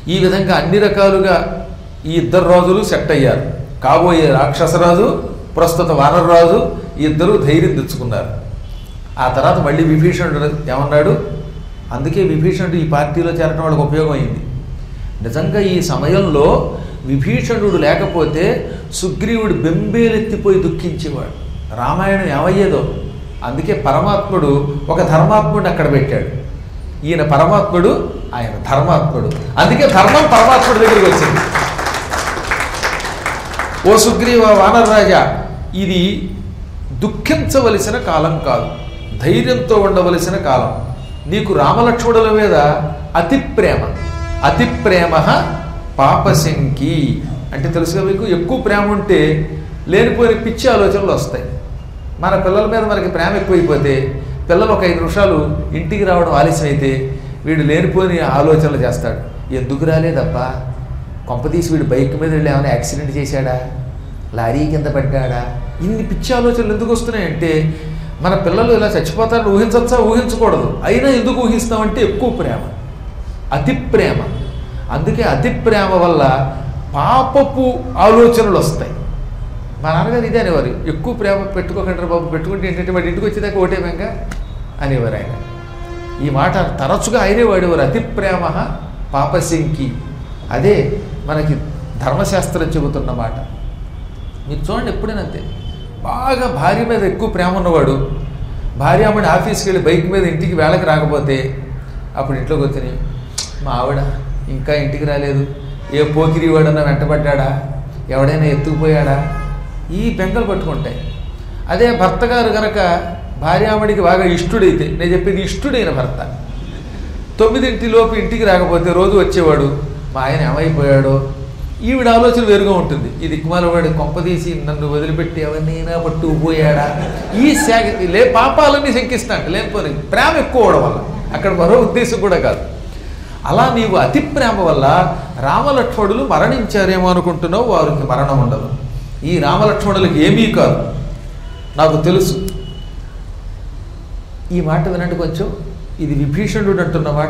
ఈ విధంగా అన్ని రకాలుగా ఈ ఇద్దరు రాజులు సెట్ అయ్యారు. కాబోయే రాక్షసరాజు, ప్రస్తుత వానరరాజు, ఈ ఇద్దరు ధైర్యం తెచ్చుకున్నారు. ఆ తర్వాత మళ్ళీ విభీషణుడు ఏమన్నాడు, అందుకే విభీషణుడు ఈ పార్టీలో చేరడం వాళ్ళకి ఉపయోగం అయింది. నిజంగా ఈ సమయంలో విభీషణుడు లేకపోతే సుగ్రీవుడు బెంబేలెత్తిపోయి దుఃఖించేవాడు. రామాయణం ఏమయ్యేదో. అందుకే పరమాత్ముడు ఒక ధర్మాత్ముడిని అక్కడ పెట్టాడు. ఈయన పరమాత్ముడు, ఆయన ధర్మాత్ముడు. అందుకే ధర్మం పరమాత్ముడి దగ్గరికి వచ్చింది. ఓ సుగ్రీవ వానరరాజా, ఇది దుఃఖించవలసిన కాలం కాదు, ధైర్యంతో ఉండవలసిన కాలం. నీకు రామలక్ష్మణుల మీద అతి ప్రేమ. అతి ప్రేమ పాపశంకి అంటే తెలుసుగా మీకు. ఎక్కువ ప్రేమ ఉంటే లేనిపోయిన పిచ్చి ఆలోచనలు వస్తాయి. మన పిల్లల మీద మనకి ప్రేమ ఎక్కువైపోతే, పిల్లలు ఒక 5 నిమిషాలు ఇంటికి రావడం ఆలస్యం అయితే వీడు లేనిపోని ఆలోచనలు చేస్తాడు. ఎందుకు రాలేదబ్బా, కొంపతీసి వీడు బైక్ మీద వెళ్ళి ఏమైనా యాక్సిడెంట్ చేశాడా, లారీ కింద పడ్డాడా, ఇన్ని పిచ్చి ఆలోచనలు ఎందుకు వస్తున్నాయంటే మన పిల్లలు ఇలా చచ్చిపోతారని ఊహించచ్చా, ఊహించకూడదు. అయినా ఎందుకు ఊహిస్తామంటే ఎక్కువ ప్రేమ, అతి ప్రేమ. అందుకే అతి ప్రేమ వల్ల పాపపు ఆలోచనలు వస్తాయి. మా నాన్నగారు ఇదే అనేవారు, ఎక్కువ ప్రేమ పెట్టుకోకండి బాబు, పెట్టుకుంటే ఏంటంటే వాడి ఇంటికి వచ్చేదాకా ఒకటే మెంగ అనేవారు ఆయన. ఈ మాట తరచుగా ఆయనే వాడేవారు, అతి ప్రేమ పాపశంకి. అదే మనకి ధర్మశాస్త్రం చెబుతున్న మాట. మీరు చూడండి, ఎప్పుడైనా అంతే. బాగా భార్య మీద ఎక్కువ ప్రేమ ఉన్నవాడు భార్యామణి ఆఫీస్కి వెళ్ళి బైక్ మీద ఇంటికి వేళకి రాకపోతే అప్పుడు ఇంట్లోకి వచ్చి, మా ఆవిడ ఇంకా ఇంటికి రాలేదు, ఏ పోకిరి వాడన్నా వెంటబడ్డా, ఎవడైనా ఎత్తుకుపోయాడా, ఈ బెంగలు పట్టుకుంటాయి. అదే భర్త గారు కనుక భార్యామణికి బాగా ఇష్టుడైతే, నేను చెప్పేది ఇష్టుడైన భర్త, 9 ఇంటికి రాకపోతే రోజు వచ్చేవాడు, మా ఆయన ఏమైపోయాడో, ఈవిడ ఆలోచన వేరుగా ఉంటుంది. ఈ దిక్కుమాలవాడు కొంపదీసి నన్ను వదిలిపెట్టి ఎవరినైనా పట్టుకుపోయాడా, ఈ పాపాలన్నీ శంకిస్తాడు. లేకపోతే ప్రేమ ఎక్కువ అవడం వల్ల, అక్కడ మరో ఉద్దేశం కూడా కాదు. అలా నీవు అతి ప్రేమ వల్ల రామలక్ష్మణులు మరణించారేమో అనుకుంటున్నావు, వారికి మరణం ఉండదు. ఈ రామలక్ష్మణులకు ఏమీ కాదు, నాకు తెలుసు. ఈ మాట వినండి కొంచెం. ఇది విభీషణుడు అంటున్న మాట.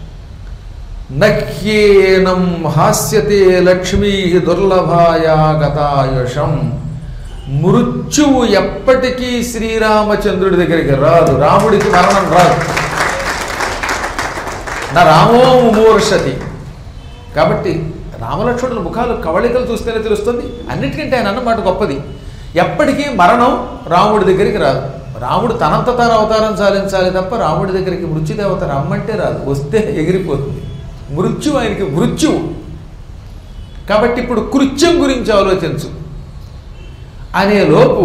నహ్యేనం హాస్యతే లక్ష్మీ దుర్లభాయా గతాయుషం. మృత్యువు ఎప్పటికీ శ్రీరామచంద్రుడి దగ్గరికి రాదు, రాముడికి మరణం రాదు. నా రామో మూర్షతి. కాబట్టి రామలక్ష్మణుల ముఖాలు కవళికలు చూస్తేనే తెలుస్తుంది. అన్నిటికంటే ఆయన అన్నమాట గొప్పది. ఎప్పటికీ మరణం రాముడి దగ్గరికి రాదు. రాముడు తనంత తాను అవతారం సాధించాలి తప్ప రాముడి దగ్గరికి మృత్యుదేవత రమ్మంటే రాదు, వస్తే ఎగిరిపోతుంది. మృత్యు ఆయనకి మృత్యువు. కాబట్టి ఇప్పుడు కృత్యం గురించి ఆలోచించు అనేలోపు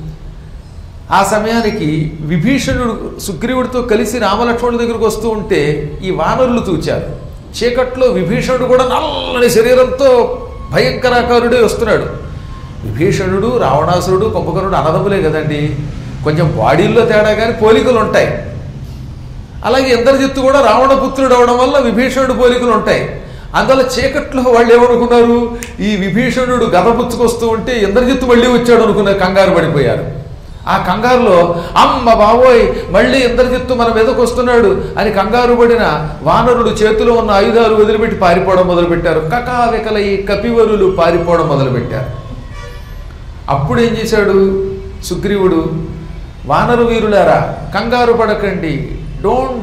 ఆ సమయానికి విభీషణుడు సుగ్రీవుడితో కలిసి రామలక్ష్మణుడి దగ్గరికి వస్తూ ఉంటే ఈ వానరులు చూచారు. చీకట్లో విభీషణుడు కూడా నల్లని శరీరంతో భయంకరాకారుడే వస్తున్నాడు. విభీషణుడు, రావణాసురుడు, కుంభకర్ణుడు అన్నదమ్ములే కదండి, కొంచెం బాడీల్లో తేడా కానీ పోలికలు ఉంటాయి. అలాగే ఇంద్రజిత్తు కూడా రావణపుత్రుడు అవడం వల్ల విభీషణుడు పోలికలు ఉంటాయి. అందువల్ల చీకట్లో వాళ్ళు ఏమనుకున్నారు, ఈ విభీషణుడు గదపుచ్చుకొస్తూ ఉంటే ఇంద్రజిత్తు మళ్ళీ వచ్చాడు అనుకున్నారు, కంగారు పడిపోయారు. ఆ కంగారులో అమ్మ బావోయ్ మళ్ళీ ఇంద్రజిత్తు మన మీదకు వస్తున్నాడు అని కంగారు పడిన వానరుడు చేతిలో ఉన్న ఆయుధాలు వదిలిపెట్టి పారిపోవడం మొదలుపెట్టారు. కకావికల ఈ కపివరులు పారిపోవడం మొదలుపెట్టారు. అప్పుడు ఏం చేశాడు సుగ్రీవుడు, వానరు వీరులారా కంగారు పడకండి, don't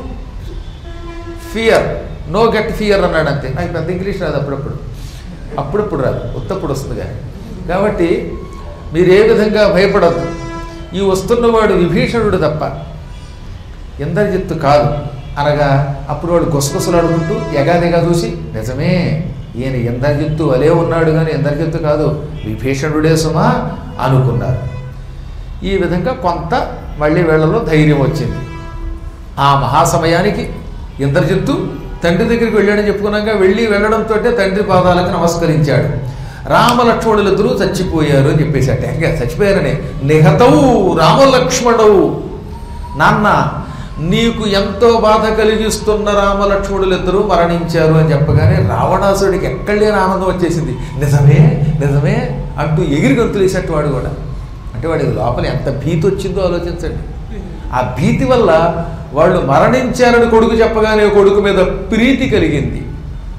fear, no get fear అన్నాడు. అంతే. నాకు పెద్ద ఇంగ్లీష్ రాదు, అప్పుడప్పుడు రాదు, ఉత్తప్పుడు వస్తుంది. కానీ కాబట్టి మీరు ఏ విధంగా భయపడద్దు. ఈ వస్తున్నవాడు విభీషణుడు తప్ప ఇంద్రజిత్తు కాదు అనగా అప్పుడు వాడు గుసగుసలాడుకుంటూ ఎగాదిగా చూసి, నిజమే ఈయన ఇంద్రజిత్తు అలే ఉన్నాడు కానీ ఇంద్రజిత్తు కాదు, విభీషణుడే సుమా అనుకున్నారు. ఈ విధంగా కొంత మళ్ళీ వేళల్లో ధైర్యం వచ్చింది. ఆ మహాసమయానికి ఇంద్రజిత్తు తండ్రి దగ్గరికి వెళ్ళాడని చెప్పుకున్నాక వెళ్ళడంతో తండ్రి పాదాలకు నమస్కరించాడు. రామలక్ష్మణులిద్దరూ చచ్చిపోయారు అని చెప్పేశాట. ఇంకా చచ్చిపోయారని నిహతవు రామలక్ష్మణవు, నాన్న నీకు ఎంతో బాధ కలిగిస్తున్న రామలక్ష్మణులిద్దరూ మరణించారు అని చెప్పగానే రావణాసుడికి ఎక్కడలేని ఆనందం వచ్చేసింది. నిజమే నిజమే అంటూ ఎగిరి గంతులేసేట్టు వాడు కూడా. అంటే వాడికి లోపల ఎంత భీతి వచ్చిందో ఆలోచించండి. ఆ భీతి వల్ల వాళ్ళు మరణించారని కొడుకు చెప్పగానే కొడుకు మీద ప్రీతి కలిగింది.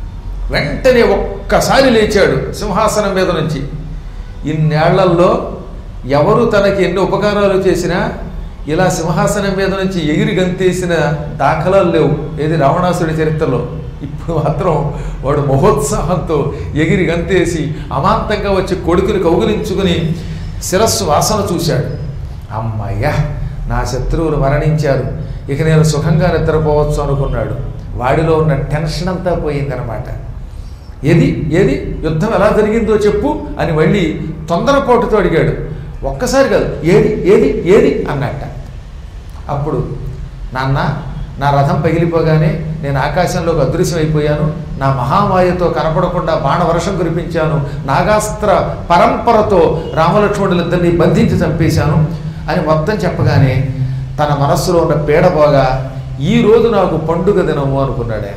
వెంటనే ఒక్కసారి లేచాడు సింహాసనం మీద నుంచి. ఇన్నేళ్లలో ఎవరు తనకి ఎన్ని ఉపకారాలు చేసినా ఇలా సింహాసనం మీద నుంచి ఎగిరి గంతేసిన దాఖలాలు లేవు ఏది రావణాసుడి చరిత్రలో. ఇప్పుడు మాత్రం వాడు మహోత్సాహంతో ఎగిరి గంతేసి అమాంతంగా వచ్చి కొడుకుని కౌగిలించుకుని శిరస్సు వాసన చూశాడు. అమ్మయ్య, నా శత్రువులు మరణించారు, ఇక నేను సుఖంగా నిద్రపోవచ్చు అనుకున్నాడు. వాడిలో ఉన్న టెన్షన్ అంతా పోయిందనమాట. ఏది ఏది యుద్ధం ఎలా జరిగిందో చెప్పు అని మళ్ళీ తొందరపాటుతో అడిగాడు. ఒక్కసారి కాదు, ఏది ఏది ఏది అన్నట్ట. అప్పుడు నాన్న, నా రథం పగిలిపోగానే నేను ఆకాశంలోకి అదృశ్యం అయిపోయాను, నా మహామాయతో కనపడకుండా బాణవర్షం కురిపించాను, నాగాస్త్ర పరంపరతో రామలక్ష్మణులిద్దరినీ బంధించి చంపేశాను అని మొత్తం చెప్పగానే తన మనస్సులో ఉన్న పీడపోగా ఈరోజు నాకు పండుగ దినము అనుకున్నాడే.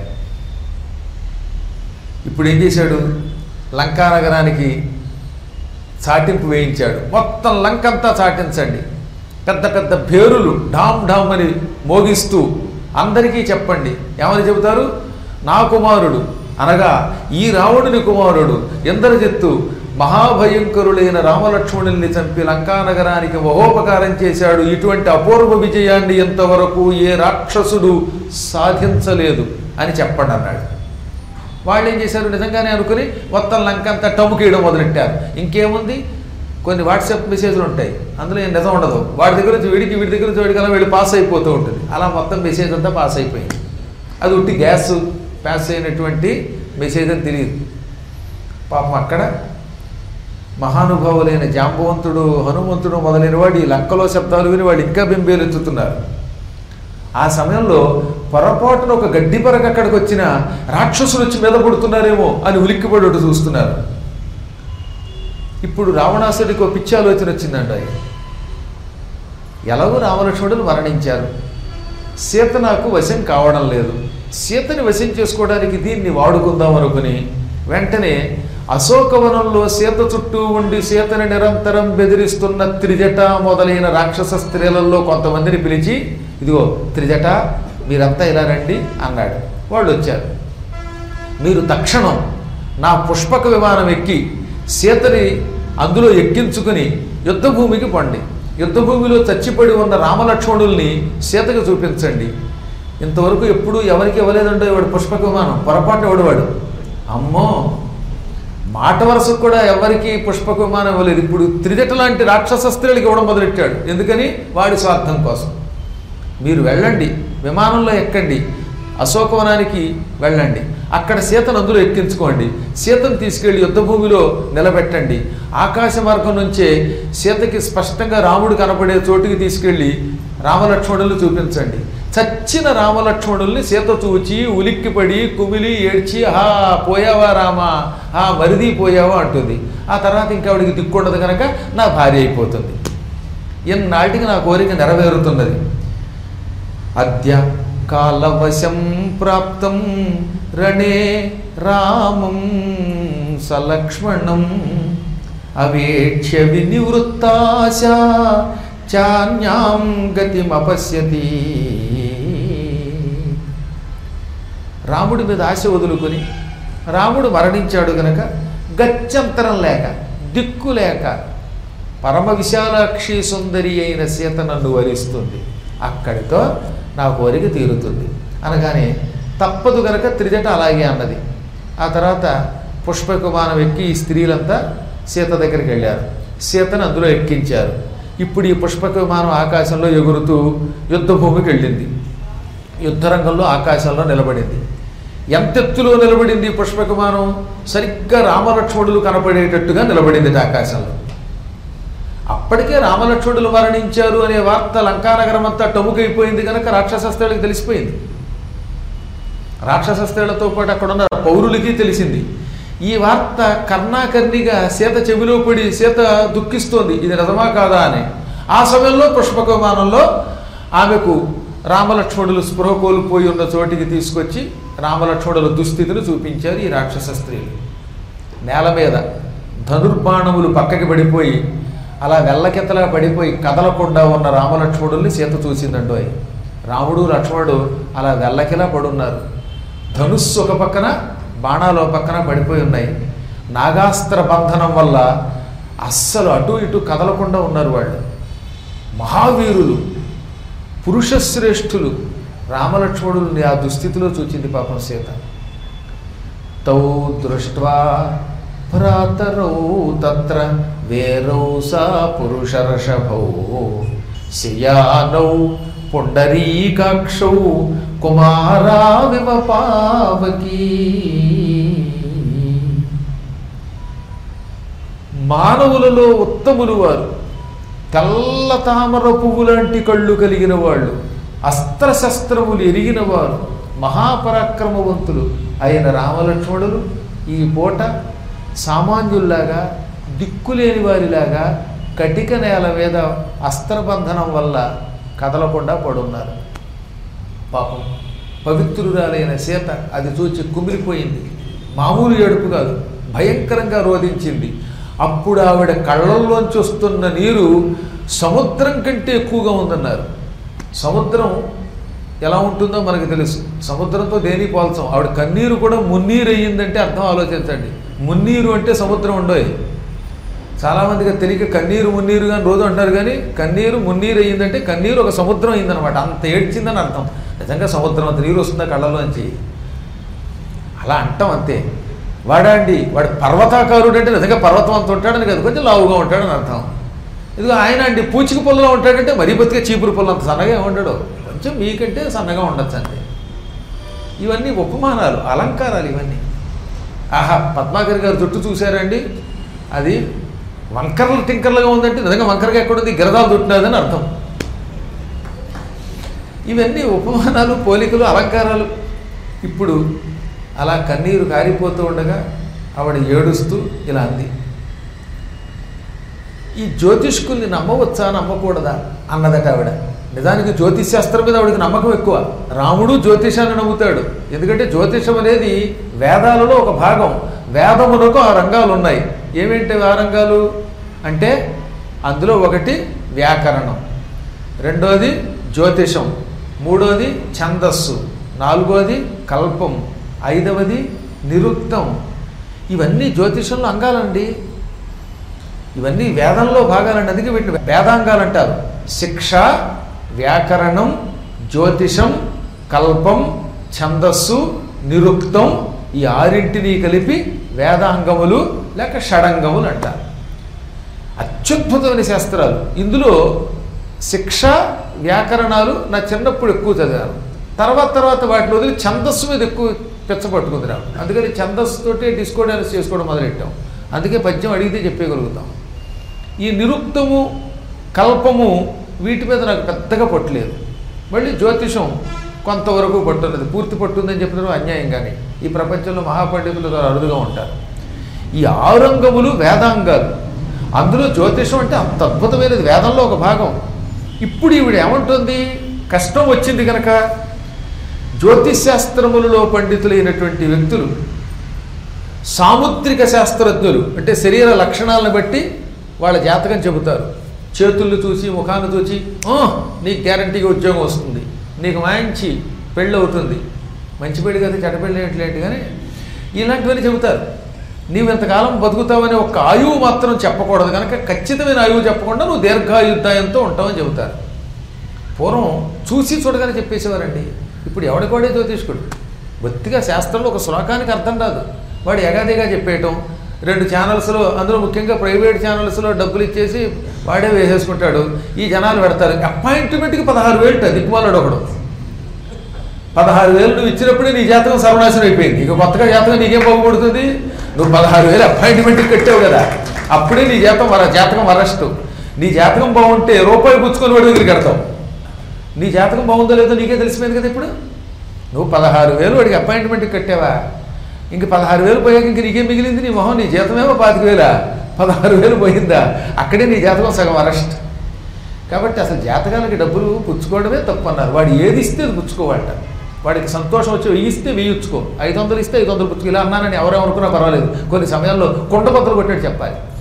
ఇప్పుడు ఏం చేశాడు? లంకానగరానికి చాటింపు వేయించాడు. మొత్తం లంకంతా చాటించండి, పెద్ద పెద్ద భేరులు ఢామ్ ఢామ్ అని మోగిస్తూ అందరికీ చెప్పండి. ఏమని చెబుతారు? నా కుమారుడు అనగా ఈ రావణుని కుమారుడు ఇంద్రజిత్తు మహాభయంకరులైన రామలక్ష్మణుల్ని చంపి లంకానగరానికి మహోపకారం చేశాడు. ఇటువంటి అపూర్వ విజయాన్ని ఇంతవరకు ఏ రాక్షసుడు సాధించలేదు అని చెప్పండి అన్నాడు. వాళ్ళు ఏం చేశారు? నిజంగానే అనుకుని మొత్తం లంకంతా టముకేయడం మొదలెట్టారు. ఇంకేముంది, కొన్ని వాట్సాప్ మెసేజ్లు ఉంటాయి, అందులో ఏం నిజం ఉండదు. వాడి దగ్గర నుంచి వీడికి, వీడి దగ్గర నుంచి వీడికి అలా వీళ్ళు పాస్ అయిపోతూ ఉంటుంది. అలా మొత్తం మెసేజ్ అంతా పాస్ అయిపోయింది. అది ఉట్టి గ్యాస్ పాస్ అయినటువంటి మెసేజ్ అని తెలియదు. పాపం అక్కడ మహానుభావులైన జాంబవంతుడు, హనుమంతుడు మొదలైన వాడు ఈ లంకలో శబ్దాలు విని వాళ్ళు ఇంకా బెంబేలెత్తుతున్నారు. ఆ సమయంలో పొరపాటున ఒక గడ్డి పరక అక్కడికి వచ్చిన రాక్షసులు వచ్చి మీద పడుతున్నారేమో అని ఉలిక్కిపడి చూస్తున్నారు. ఇప్పుడు రావణాసుడికి ఒక పిచ్చి ఆలోచన వచ్చిందండి. ఎలాగో రామలక్ష్మణులు మరణించారు, సీత నాకు వశం కావడం లేదు, సీతని వశం చేసుకోవడానికి దీన్ని వాడుకుందాం అనుకుని వెంటనే అశోకవనంలో సీత చుట్టూ ఉండి సీతని నిరంతరం బెదిరిస్తున్న త్రిజట మొదలైన రాక్షస స్త్రీలలో కొంతమందిని పిలిచి, ఇదిగో త్రిజట, మీరంతా ఇలా రండి అన్నాడు. వాళ్ళు వచ్చారు. మీరు తక్షణం నా పుష్పక విమానం ఎక్కి సీతని అందులో ఎక్కించుకుని యుద్ధభూమికి పండి, యుద్ధభూమిలో చచ్చిపడి ఉన్న రామలక్ష్మణుల్ని సీతకు చూపించండి. ఇంతవరకు ఎప్పుడు ఎవరికి ఇవ్వలేదండో వాడు పుష్పక విమానం, పొరపాటు ఎవడు. అమ్మో, మాట వరుసకు కూడా ఎవరికి పుష్పక విమానం ఇవ్వలేదు. ఇప్పుడు త్రిజట లాంటి రాక్షస స్త్రీలకు ఇవ్వడం మొదలెట్టాడు. ఎందుకని? వాడి స్వార్థం కోసం. మీరు వెళ్ళండి, విమానంలో ఎక్కండి, అశోకవనానికి వెళ్ళండి, అక్కడ సీతను అందులో ఎక్కించుకోండి, సీతను తీసుకెళ్లి యుద్ధభూమిలో నిలబెట్టండి, ఆకాశ మార్గం నుంచే సీతకి స్పష్టంగా రాముడు కనపడే చోటుకి తీసుకెళ్లి రామలక్ష్మణులు చూపించండి. చచ్చిన రామలక్ష్మణుల్ని సీత చూచి ఉలిక్కిపడి కుమిలి ఏడ్చి, హా పోయావా రామా, హా మరిది పోయావా అంటుంది. ఆ తర్వాత ఇంకా ఆవిడికి దిక్కుండదు కనుక నా భార్య అయిపోతుంది. ఎన్నాటికి నా కోరిక నెరవేరుతున్నది. అద్య కాలవశం ప్రాప్తం రణే రామం సలక్ష్మణం అవేక్ష్య వినివృత్తాశ చాన్యాం గతిమపశ్యతి. రాముడి మీద ఆశ వదులుకొని రాముడు మరణించాడు గనక గత్యంతరం లేక దిక్కు లేక పరమ విశాలాక్షి సుందరి అయిన సీత నన్ను వరిస్తుంది, అక్కడితో నా కోరిక తీరుతుంది అనగానే తప్పదు గనక త్రిజట అలాగే అన్నది. ఆ తర్వాత పుష్పక విమానం ఎక్కి ఈ స్త్రీలంతా సీత దగ్గరికి వెళ్ళారు, సీతను అందులో ఎక్కించారు. ఇప్పుడు ఈ పుష్పక విమానం ఆకాశంలో ఎగురుతూ యుద్ధభూమికి వెళ్ళింది. యుద్ధరంగంలో ఆకాశంలో నిలబడింది. ఎంతెత్తులో నిలబడింది పుష్పక విమానం? సరిగ్గా రామలక్ష్మణులు కనపడేటట్టుగా నిలబడింది ఆకాశంలో. అప్పటికే రామలక్ష్మణులు మరణించారు అనే వార్త లంకానగరం అంతా టముకైపోయింది కనుక రాక్షస స్త్రీలకు తెలిసిపోయింది. రాక్షస స్త్రీలతో పాటు అక్కడ ఉన్న పౌరులకి తెలిసింది. ఈ వార్త కర్ణాకర్ణిగా సీత చెవిలో పడి సీత దుఃఖిస్తోంది, ఇది నిజమా కాదా అని. ఆ సమయంలో పుష్పక విమానంలో ఆమెకు రామలక్ష్మణులు స్పృహ కోల్పోయి ఉన్న చోటికి తీసుకొచ్చి రామలక్ష్మణుల దుస్థితిని చూపించారు ఈ రాక్షస స్త్రీలు. నేల మీద ధనుర్బాణములు పక్కకి పడిపోయి అలా వెల్లకెత్తలా పడిపోయి కదలకుండా ఉన్న రామలక్ష్మణుల్ని సీత చూసిందండో. రాముడు లక్ష్మణుడు అలా వెల్లకిలా పడున్నారు. ధనుస్సు ఒక పక్కన, బాణాలు పక్కన పడిపోయి ఉన్నాయి. నాగాస్త్ర బంధనం వల్ల అస్సలు అటు ఇటు కదలకుండా ఉన్నారు వాళ్ళు. మహావీరులు, పురుషశ్రేష్ఠులు. రామలక్ష్మణుల్ని ఆ దుస్థితిలో చూచింది పాపం సీత. తౌ దృష్ట్వా భ్రాతరౌ తత్ర వేరౌ సా పురుషర్షభౌ శయానౌ పుండరీకాక్షౌ కుమారావివ పావకీ. మానవులలో ఉత్తములు వారు, తెల్ల తామర పువ్వు లాంటి కళ్ళు కలిగిన వాళ్ళు, అస్త్రశస్త్రములు ఎరిగిన వారు, మహాపరాక్రమవంతులు అయిన రామలక్ష్మణులు ఈ పూట సామాన్యుల్లాగా దిక్కులేని వారిలాగా కటిక నేల మీద అస్త్రబంధనం వల్ల కదలకుండా పడున్నారు. పాపం పవిత్రురాలైన సీత అది చూచి కుమిలిపోయింది. మామూలు ఏడుపు కాదు, భయంకరంగా రోధించింది. అప్పుడు ఆవిడ కళ్ళల్లోంచి వస్తున్న నీరు సముద్రం కంటే ఎక్కువగా ఉందన్నారు. సముద్రం ఎలా ఉంటుందో మనకు తెలుసు, సముద్రంతో దేని పోల్చాం. ఆవిడ కన్నీరు కూడా మున్నీరు అయ్యిందంటే అర్థం ఆలోచించండి. మున్నీరు అంటే సముద్రం ఉండోయ్. చాలామందికి తెలియక కన్నీరు మున్నీరు కానీ రోజు అంటారు, కానీ కన్నీరు మున్నీరు అయ్యిందంటే కన్నీరు ఒక సముద్రం అయిందనమాట. అంత ఏడ్చిందని అర్థం. నిజంగా సముద్రం అంత నీరు వస్తుందా కళ్ళలోంచి? అలా అంటాం అంతే. వాడండి వాడు పర్వతాకారుడు అంటే నిజంగా పర్వతం అంత ఉంటాడని కదా, కొంచెం లావుగా ఉంటాడని అర్థం. ఇదిగో ఆయన అండి పూచిక పుల్లలో ఉంటాడంటే మరీ బతికే చీపురు పుల్ల అంత సన్నగా ఉండడు, కొంచెం మీకంటే సన్నగా ఉండొచ్చు అంతే. ఇవన్నీ ఉపమానాలు, అలంకారాలు ఇవన్నీ. ఆహా, పద్మాకర్ గారు జుట్టు చూశారండి, అది వంకరలు టింకర్లుగా ఉందంటే నిజంగా వంకరగా ఎక్కడుంది, గిరదాలు చుట్టినదని అర్థం. ఇవన్నీ ఉపమానాలు, పోలికలు, అలంకారాలు. ఇప్పుడు అలా కన్నీరు కారిపోతూ ఉండగా ఆవిడ ఏడుస్తూ ఇలా అంది, ఈ జ్యోతిష్కుల్ని నమ్మవచ్చా నమ్మకూడదా అన్నదట ఆవిడ. నిజానికి జ్యోతిష్ శాస్త్రం మీద ఆవిడకి నమ్మకం ఎక్కువ. రాముడు జ్యోతిషాన్ని నమ్ముతాడు, ఎందుకంటే జ్యోతిషం అనేది వేదాలలో ఒక భాగం. వేదమునకు ఆ రంగాలు ఉన్నాయి. ఏమేంటి ఆ రంగాలు అంటే, అందులో ఒకటి వ్యాకరణం, రెండోది జ్యోతిషం, మూడోది ఛందస్సు, నాలుగోది కల్పం, ఐదవది నిరుక్తం. ఇవన్నీ జ్యోతిషంలో అంగాలండి. ఇవన్నీ వేదంలో భాగాలండి, అందుకే వీటిని వేదాంగాలు అంటారు. శిక్ష, వ్యాకరణం, జ్యోతిషం, కల్పం, ఛందస్సు, నిరుక్తం, ఈ ఆరింటిని కలిపి వేదాంగములు లేక షడంగములు అంటారు. అత్యద్భుతమైన శాస్త్రాలు. ఇందులో శిక్ష, వ్యాకరణాలు నా చిన్నప్పుడు ఎక్కువ చదివాను. తర్వాత వాటిని వదిలి ఛందస్సు మీద ఎక్కువ పెచ్చపట్టుకుంది నాకు. అందుకని ఛందస్సుతోటే డిస్కో డాన్స్ చేసుకోవడం మొదలెట్టాం. అందుకే పద్యం అడిగితే చెప్పగలుగుతాం. ఈ నిరుక్తము, కల్పము వీటి మీద నాకు పెద్దగా పట్టులేదు. మళ్ళీ జ్యోతిషం కొంతవరకు పట్టున్నది, పూర్తి పట్టుందని చెప్పినారు అన్యాయం. కానీ ఈ ప్రపంచంలో మహాపండితులు అరుదుగా ఉంటారు. ఈ ఆరంగములు వేదాంగాలు. అందులో జ్యోతిషం అంటే అంత అద్భుతమైనది, వేదంలో ఒక భాగం. ఇప్పుడు ఈవిడ ఏమంటుంది, కష్టం వచ్చింది కనుక జ్యోతిష్ శాస్త్రములలో పండితులైనటువంటి వ్యక్తులు, సాముద్రిక శాస్త్రజ్ఞులు అంటే శరీర లక్షణాలను బట్టి వాళ్ళ జాతకం చెబుతారు. చేతుళ్ళు చూసి, ముఖాన్ని చూసి, నీకు గ్యారంటీగా ఉద్యోగం వస్తుంది, నీకు మంచి పెళ్ళి అవుతుంది, మంచి పెళ్ళి కదా చెడ్డ పెళ్ళి ఏంటి కానీ ఇలాంటివన్నీ చెబుతారు. నీవు ఎంతకాలం బతుకుతావని ఒక ఆయువు మాత్రం చెప్పకూడదు కనుక ఖచ్చితమైన ఆయువు చెప్పకుండా నువ్వు దీర్ఘాయుద్ధాయంతో ఉంటావని చెబుతారు. పూర్వం చూసి చూడగానే చెప్పేసేవారండి. ఇప్పుడు ఎవడికోడే జ్యోతిష్కుడు. బొత్తిగా శాస్త్రంలో ఒక శ్లోకానికి అర్థం రాదు, వాడు ఎగాదిగా చెప్పేయటం. 2 ఛానల్స్లో, అందులో ముఖ్యంగా ప్రైవేట్ ఛానల్స్లో డబ్బులు ఇచ్చేసి వాడే వేసేసుకుంటాడు. ఈ జనాలు పెడతారు. అపాయింట్మెంట్కి 16,000 దిక్కుమాలాడు ఒకడు. 16,000 నువ్వు ఇచ్చినప్పుడే నీ జాతకం సర్వనాశనం అయిపోయింది. ఇక కొత్తగా జాతకం నీకేం బాగుపడుతుంది? నువ్వు 16,000 అపాయింట్మెంట్కి కట్టావు కదా, అప్పుడే నీ జాతకం వరస్ట్. నీ జాతకం బాగుంటే రూపాయి పుచ్చుకొని వాడి దగ్గరికి కడతావు. నీ జాతకం బాగుందో లేదో నీకే తెలిసిపోయింది కదా. ఇప్పుడు నువ్వు 16,000 వాడికి అపాయింట్మెంట్కి కట్టావా, ఇంక 16,000 పోయాక ఇంక నీకేం మిగిలింది? నీ మొహం, నీ జీతమేమో 25,000, 16,000 పోయిందా? అక్కడే నీ జాతకం సగం అరెస్ట్. కాబట్టి అసలు జాతకాలకి డబ్బులు పుచ్చుకోవడమే తప్పు అన్నారు. వాడు ఏది ఇస్తే అది పుచ్చుకోవాలట. వాడికి సంతోషం వచ్చి 1000 ఇస్తే 1000 ఇచ్చుకో, 500 ఇస్తే 500 పుచ్చుకో. ఇలా అన్నానని ఎవరేమనుకున్నా పర్వాలేదు. కొన్ని సమయాల్లో కుండబద్దలు కొట్టాడు చెప్పాలి.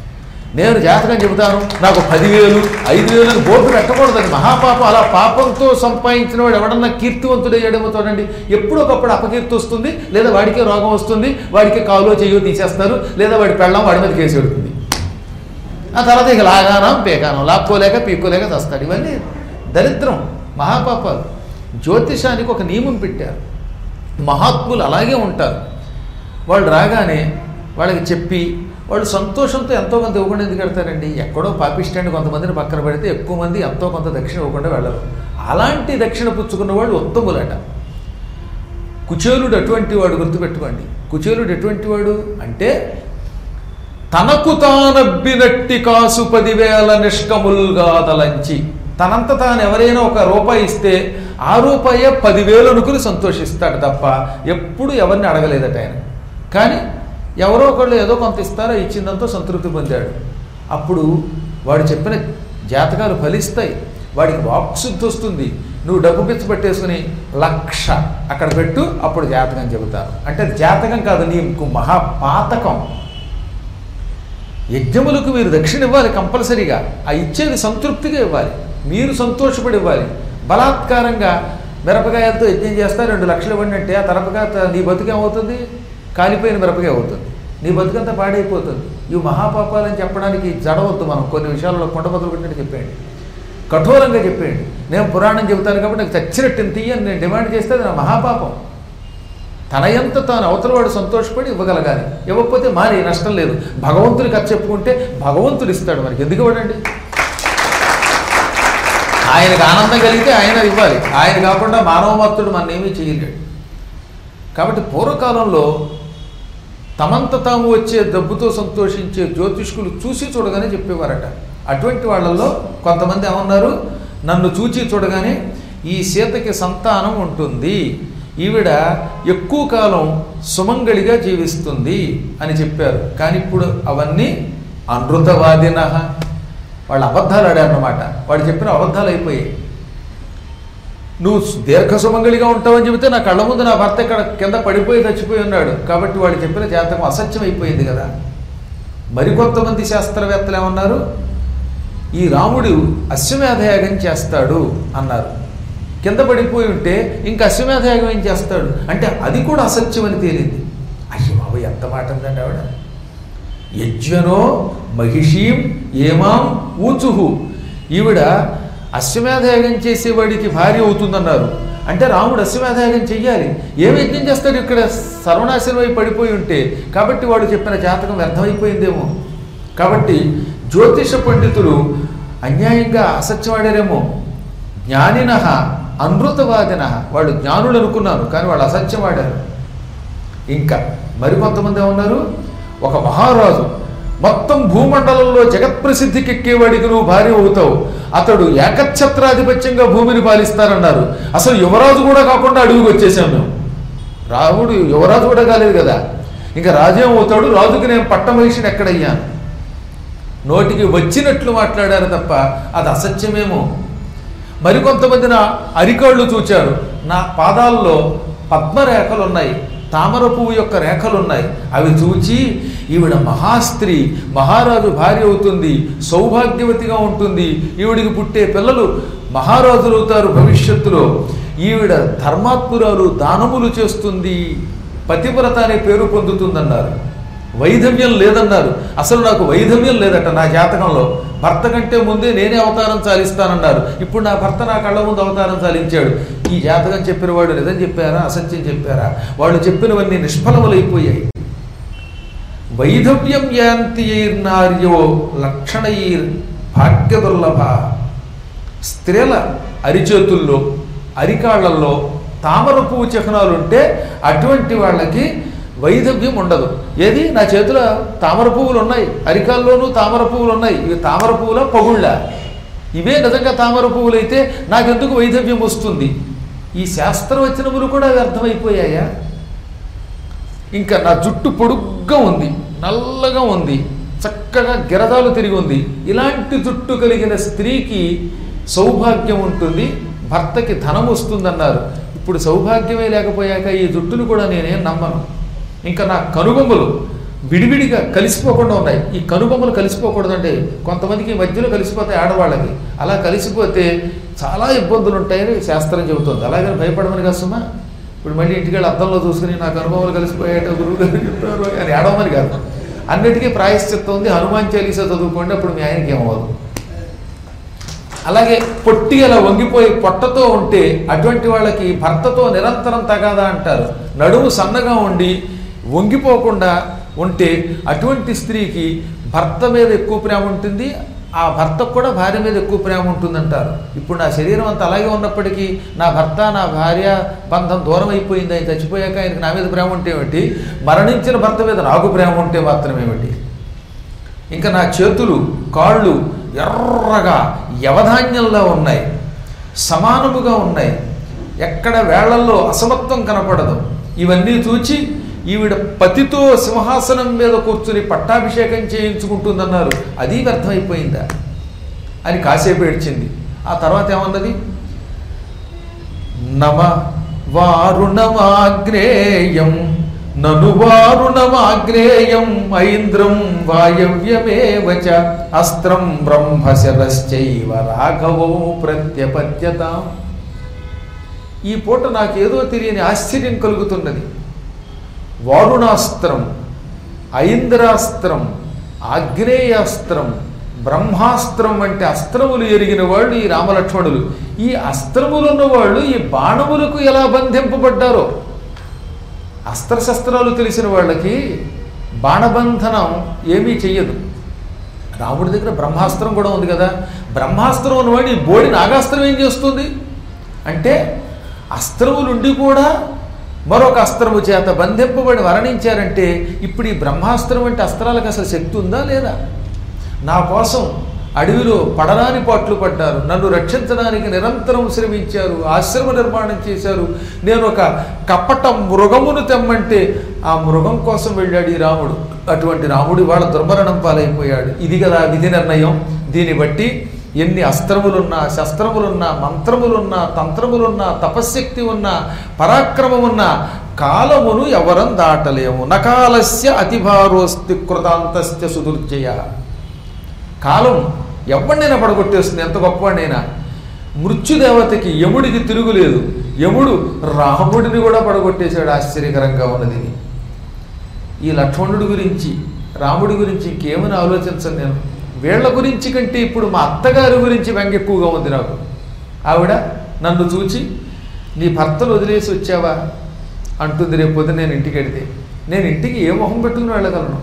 నేను జాతకం చెబుతాను, నాకు 10,000 5,000 అని బోర్డు పెట్టకూడదని మహాపాపం. అలా పాపంతో సంపాదించిన వాడు ఎవడన్నా కీర్తివంతుడయ్యాడేమో చూడండి. ఎప్పుడో ఒకప్పుడు అపకీర్తి వస్తుంది, లేదా వాడికే రోగం వస్తుంది, వాడికి కాలో చెయ్యో తీసేస్తారు, లేదా వాడి పెళ్ళం వాడి మీద కేసు పెడుతుంది. ఆ తర్వాత ఇక లాగానం పేకానం, లాక్కోలేక పీక్కోలేక చస్తాడు. ఇవన్నీ దరిద్రం, మహాపాపాలు. జ్యోతిషానికి ఒక నియమం పెట్టారు. మహాత్ములు అలాగే ఉంటారు. వాళ్ళు రాగానే వాళ్ళకి చెప్పి వాళ్ళు సంతోషంతో ఎంతోమంది ఇవ్వకుండా ఎందుకు వెళ్తారండి? ఎక్కడో పాపిస్టాండ్ కొంతమందిని పక్కన పెడితే ఎక్కువ మంది ఎంతో కొంత దక్షిణ ఇవ్వకుండా వెళ్ళరు. అలాంటి దక్షిణ పుచ్చుకున్న వాళ్ళు ఉత్తములట. కుచేలుడు అటువంటి వాడు, గుర్తుపెట్టుకోండి. కుచేలుడు ఎటువంటి వాడు అంటే తనకు తానబ్బినట్టి కాసు 10,000 నిష్కముల్గా తలంచి, తనంత తాను ఎవరైనా ఒక రూపాయి ఇస్తే ఆ రూపాయే 10,000 అనుకుని సంతోషిస్తాడు తప్ప ఎప్పుడు ఎవరిని అడగలేదట ఆయన. కానీ ఎవరో ఒకళ్ళు ఏదో కొంత ఇస్తారో ఇచ్చిందంతో సంతృప్తి పొందాడు. అప్పుడు వాడు చెప్పిన జాతకాలు ఫలిస్తాయి, వాడికి వాక్శుద్ధి వస్తుంది. నువ్వు డబ్బు పిచ్చి పట్టేసుకుని 1,00,000 అక్కడ పెట్టు, అప్పుడు జాతకం చెబుతాను అంటే జాతకం కాదు, నీకు మహాపాతకం. యజ్ఞములకు మీరు దక్షిణ ఇవ్వాలి కంపల్సరీగా. ఆ ఇచ్చేది సంతృప్తిగా ఇవ్వాలి, మీరు సంతోషపడి ఇవ్వాలి. బలాత్కారంగా మిరపకాయలతో యజ్ఞం చేస్తా 2 లక్షలు ఇవ్వండి అంటే ఆ తరపకాయ నీ బతుకేమవుతుంది? కాలిపోయిన మిరపకాయ అవుతుంది, నీ బతుకంతా పాడైపోతుంది. ఇవి మహాపాపాలని చెప్పడానికి జడవద్దు. మనం కొన్ని విషయాల్లో కొండబదులు పెట్టినట్టు చెప్పేయండి, కఠోరంగా చెప్పేయండి. నేను పురాణం చెబుతాను కాబట్టి నాకు చచ్చినట్టు ఇంత ఇయ్యని నేను డిమాండ్ చేస్తే అది నా మహాపాపం. తనయంత తాను అవతలవాడు సంతోషపడి ఇవ్వగలగాలి. ఇవ్వకపోతే మారి నష్టం లేదు. భగవంతుడికి ఖర్చు చెప్పుకుంటే భగవంతుడు ఇస్తాడు, మనకి ఎందుకు ఇవ్వడండి? ఆయనకు ఆనందం కలిగితే ఆయన ఇవ్వాలి, ఆయన కాకుండా మానవమాత్రుడు మన ఏమీ చేయలేడు. కాబట్టి పూర్వకాలంలో తమంత తాము వచ్చే డబ్బుతో సంతోషించే జ్యోతిష్కులు చూసి చూడగానే చెప్పేవారట. అటువంటి వాళ్ళల్లో కొంతమంది ఏమన్నారు, నన్ను చూచి చూడగానే ఈ సీతకి సంతానం ఉంటుంది, ఈవిడ ఎక్కువ కాలం సుమంగళిగా జీవిస్తుంది అని చెప్పారు. కానీ ఇప్పుడు అవన్నీ అనృతవాదిన, వాళ్ళు అబద్ధాలు ఆడారన్నమాట. వాడు చెప్పిన అబద్ధాలు అయిపోయాయి. నువ్వు దీర్ఘ సుమంగళిగా ఉంటావని చెబితే నా కళ్ళ ముందు నా భర్త ఇక్కడ కింద పడిపోయి చచ్చిపోయి ఉన్నాడు, కాబట్టి వాడు చెప్పిన జాతకం అసత్యం అయిపోయింది కదా. మరికొంతమంది శాస్త్రవేత్తలు ఏమన్నారు, ఈ రాముడు అశ్వమేధయాగం చేస్తాడు అన్నారు. కింద పడిపోయి ఉంటే ఇంకా అశ్వమేధయాగం ఏం చేస్తాడు అంటే అది కూడా అసత్యం అని తేలింది. అయ్యో బాబు, ఎంత మాట ఉందండి ఆవిడ. యజ్ఞనో మహిషీం ఏమాం ఊచుహు, ఈవిడ అశ్వమేధయాగం చేసేవాడికి భార్య అవుతుందన్నారు. అంటే రాముడు అశ్వమేధయాగం చెయ్యాలి. ఏం యజ్ఞం చేస్తాడు ఇక్కడ? సర్వనాశనమై పడిపోయి ఉంటే. కాబట్టి వాడు చెప్పిన జాతకం వ్యర్థమైపోయిందేమో. కాబట్టి జ్యోతిష పండితులు అన్యాయంగా అసత్యం ఆడారేమో. జ్ఞానిన అనృతవాదిన, వాళ్ళు జ్ఞానులు అనుకున్నారు కానీ వాళ్ళు అసత్యం ఆడారు. ఇంకా మరికొంతమంది ఏమన్నారు, ఒక మహారాజు మొత్తం భూమండలంలో జగత్ప్రసిద్ధికి ఎక్కేవాడికి నువ్వు భార్య అవుతావు, అతడు ఏకఛత్రాధిపత్యంగా భూమిని పాలిస్తారన్నారు. అసలు యువరాజు కూడా కాకుండా అడుగుకి వచ్చేసాం మేము. రాముడు యువరాజు కూడా కాలేదు కదా, ఇంకా రాజేం అవుతాడు? రాజుకి నేను పట్టమహిషిని ఎక్కడయ్యాను? నోటికి వచ్చినట్లు మాట్లాడారు తప్ప అది అసత్యమేమో. మరికొంతమంది నా అరికాళ్ళు చూచారు, నా పాదాల్లో పద్మరేఖలు ఉన్నాయి, తామర పువ్వు యొక్క రేఖలు ఉన్నాయి. అవి చూచి ఈవిడ మహాస్త్రీ, మహారాజు భార్య అవుతుంది, సౌభాగ్యవతిగా ఉంటుంది, ఈవిడికి పుట్టే పిల్లలు మహారాజులు అవుతారు భవిష్యత్తులో, ఈవిడ ధర్మాత్మురాలు, దానములు చేస్తుంది, పతివ్రత అనే పేరు పొందుతుందన్నారు. వైధవ్యం లేదన్నారు. అసలు నాకు వైధవ్యం లేదట నా జాతకంలో. భర్త కంటే ముందే నేనే అవతారం చాలిస్తానన్నారు. ఇప్పుడు నా భర్త నా కళ్ళ ముందు అవతారం చాలించాడు. ఈ జాతకం చెప్పిన వాడు నిజం చెప్పారా అసత్యం చెప్పారా? వాళ్ళు చెప్పినవన్నీ నిష్ఫలములైపోయాయి. వైధవ్యం యాంతియైర్నార్యో లక్షణైర్ భాగ్యదుర్లభ. స్త్రీల అరిచేతుల్లో అరికాళ్లలో తామర పువ్వు చిహ్నాలుంటే అటువంటి వాళ్ళకి వైధవ్యం ఉండదు. ఏది? నా చేతిలో తామర పువ్వులు ఉన్నాయి, అరికాల్లోనూ తామర పువ్వులు ఉన్నాయి. ఇవి తామర పువ్వుల పగుళ్ళ? ఇవే నిజంగా తామర పువ్వులు అయితే నాకెందుకు వైధవ్యం వస్తుంది? ఈ శాస్త్రవచనములు కూడా వ్యర్థమైపోయాయా? ఇంకా నా జుట్టు పొడుగ్గా ఉంది, నల్లగా ఉంది, చక్కగా గిరదాలు తిరిగి ఉంది. ఇలాంటి జుట్టు కలిగిన స్త్రీకి సౌభాగ్యం ఉంటుంది, భర్తకి ధనం వస్తుందన్నారు. ఇప్పుడు సౌభాగ్యమే లేకపోయాక ఈ జుట్టును కూడా నేనేం నమ్మను. ఇంకా నా కనుబొమ్మలు విడివిడిగా కలిసిపోకుండా ఉన్నాయి. ఈ కనుబొమ్మలు కలిసిపోకూడదండి. కొంతమందికి ఈ మధ్యలో కలిసిపోతాయి ఆడవాళ్ళకి. అలా కలిసిపోతే చాలా ఇబ్బందులు ఉంటాయని శాస్త్రం చెబుతుంది. అలాగని భయపడమని కష్టమా. ఇప్పుడు మళ్ళీ ఇంటికెళ్ళి అద్దంలో చూసుకుని నా కనుబొమ్మలు కలిసిపోయేట గురువు గారు చెప్తారు అని ఏడవమని కాదు. అన్నిటికీ ప్రాయశ్చిత్తం ఉంది. హనుమాన్ చాలీసా చదువుకోండి, అప్పుడు మీ ఆయనకి ఏమవ్వదు. అలాగే పొట్టి అలా వంగిపోయి పొట్టతో ఉంటే అటువంటి వాళ్ళకి భర్తతో నిరంతరం తగాదా అంటారు. నడుము సన్నగా ఉండి వంగిపోకుండా ఉంటే అటువంటి స్త్రీకి భర్త మీద ఎక్కువ ప్రేమ ఉంటుంది, ఆ భర్తకు కూడా భార్య మీద ఎక్కువ ప్రేమ ఉంటుందంటారు. ఇప్పుడు నా శరీరం అంతా అలాగే ఉన్నప్పటికీ నా భర్త నా భార్య బంధం దూరం అయిపోయింది, ఆయన చచ్చిపోయాక ఆయనకి నా మీద ప్రేమ ఉంటే ఏమిటి, మరణించిన భర్త మీద నాకు ప్రేమ ఉంటే మాత్రం ఏమిటి. ఇంకా నా చేతులు కాళ్ళు ఎర్రగా యవధాన్యంలో ఉన్నాయి, సమానముగా ఉన్నాయి, ఎక్కడ వేళ్లల్లో అసమత్వం కనపడదు. ఇవన్నీ చూచి ఈవిడ పతితో సింహాసనం మీద కూర్చుని పట్టాభిషేకం చేయించుకుంటుందన్నారు. అది వ్యర్థమైపోయిందా అని కాసేపు ఏడ్చింది. ఆ తర్వాత ఏమన్నది, నమ వారుణమాగ్నేయం నను వారుణమాగ్నేయం ఐంద్రం వాయవ్యమేవచ అస్త్రం బ్రహ్మశరశ్చైవ రాఘవో ప్రత్యపద్యతాం. ఈ పూట నాకేదో తెలియని ఆశ్చర్యం కలుగుతున్నది. వారుణాస్త్రం, ఐంద్రాస్త్రం, ఆగ్నేయాస్త్రం, బ్రహ్మాస్త్రం వంటి అస్త్రములు ఎరిగిన వాళ్ళు ఈ రామలక్ష్మణులు. ఈ అస్త్రములున్న వాళ్ళు ఈ బాణములకు ఎలా బంధింపబడ్డారో. అస్త్రశస్త్రాలు తెలిసిన వాళ్ళకి బాణబంధనం ఏమీ చెయ్యదు. రాముడి దగ్గర బ్రహ్మాస్త్రం కూడా ఉంది కదా. బ్రహ్మాస్త్రం ఉన్నవాడు ఈ బోడి నాగాస్త్రం ఏం చేస్తుంది అంటే, అస్త్రములుండి కూడా మరొక అస్త్రము చేత బంధింపబడి మరణించారంటే ఇప్పుడు ఈ బ్రహ్మాస్త్రం వంటి అస్త్రాలకు అసలు శక్తి ఉందా లేదా? నా కోసం అడవిలో పడరాని పాట్లు పడ్డారు, నన్ను రక్షించడానికి నిరంతరం శ్రమించారు, ఆశ్రమ నిర్మాణం చేశారు. నేను ఒక కపట మృగమును తెమ్మంటే ఆ మృగం కోసం వెళ్ళాడు ఈ రాముడు. అటువంటి రాముడు వాళ్ళ దుర్మరణం పాలైపోయాడు. ఇది కదా విధి నిర్ణయం. దీన్ని బట్టి ఎన్ని అస్త్రములున్నా, శస్త్రములున్నా, మంత్రములున్నా, తంత్రములున్నా, తపశ్శక్తి ఉన్నా, పరాక్రమం ఉన్నా కాలమును ఎవరం దాటలేము. నకాలస్య అతిభారోస్తి కృతాంతస్య సుదుర్జయ. కాలం ఎవరినైనా పడగొట్టేస్తుంది, ఎంత గొప్పవాడినైనా. మృత్యుదేవతకి యముడికి తిరుగులేదు. యముడు రాముడిని కూడా పడగొట్టేశాడు. ఆశ్చర్యకరంగా ఉన్నది. ఈ లక్ష్మణుడి గురించి, రాముడి గురించి ఇంకేమని ఆలోచించను నేను. వీళ్ళ గురించి కంటే ఇప్పుడు మా అత్తగారి గురించి వెంగ ఎక్కువగా ఉంది నాకు. ఆవిడ నన్ను చూచి నీ భర్తను వదిలేసి వచ్చావా అంటుంది. రేపు పొద్దున నేను ఇంటికి వెడితే నేను ఇంటికి ఏ మొహం పెట్టుకుని వెళ్ళగలను?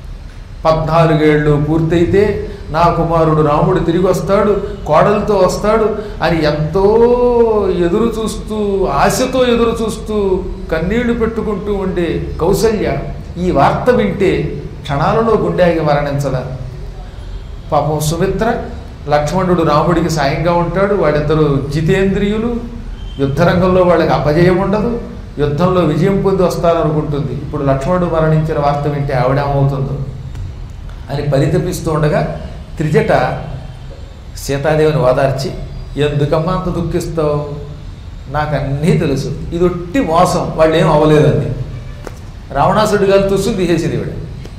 14 ఏళ్ళు పూర్తయితే నా కుమారుడు రాముడు తిరిగి వస్తాడు, కోడలతో వస్తాడు అని ఎంతో ఎదురు చూస్తూ, ఆశతో ఎదురు చూస్తూ కన్నీళ్లు పెట్టుకుంటూ ఉండే కౌసల్య ఈ వార్త వింటే క్షణాలలో గుండెకి మరణించదా? పాపం సుమిత్ర, లక్ష్మణుడు రాముడికి సాయంగా ఉంటాడు, వాళ్ళిద్దరూ జితేంద్రియులు, యుద్ధరంగంలో వాళ్ళకి అపజయం ఉండదు, యుద్ధంలో విజయం పొంది వస్తారనుకుంటుంది. ఇప్పుడు లక్ష్మణుడు మరణించిన వార్త వింటే ఆవిడేమవుతుందో అని పరితపిస్తూ ఉండగా త్రిజట సీతాదేవిని ఓదార్చి, ఎందుకమ్మా అంత దుఃఖిస్తావు, నాకన్నీ తెలుసు, ఇది ఒట్టి మోసం, వాళ్ళు ఏం అవ్వలేదండి. రావణాసురుడు గారు తుస్సుని తీసేసింది ఇవిడ.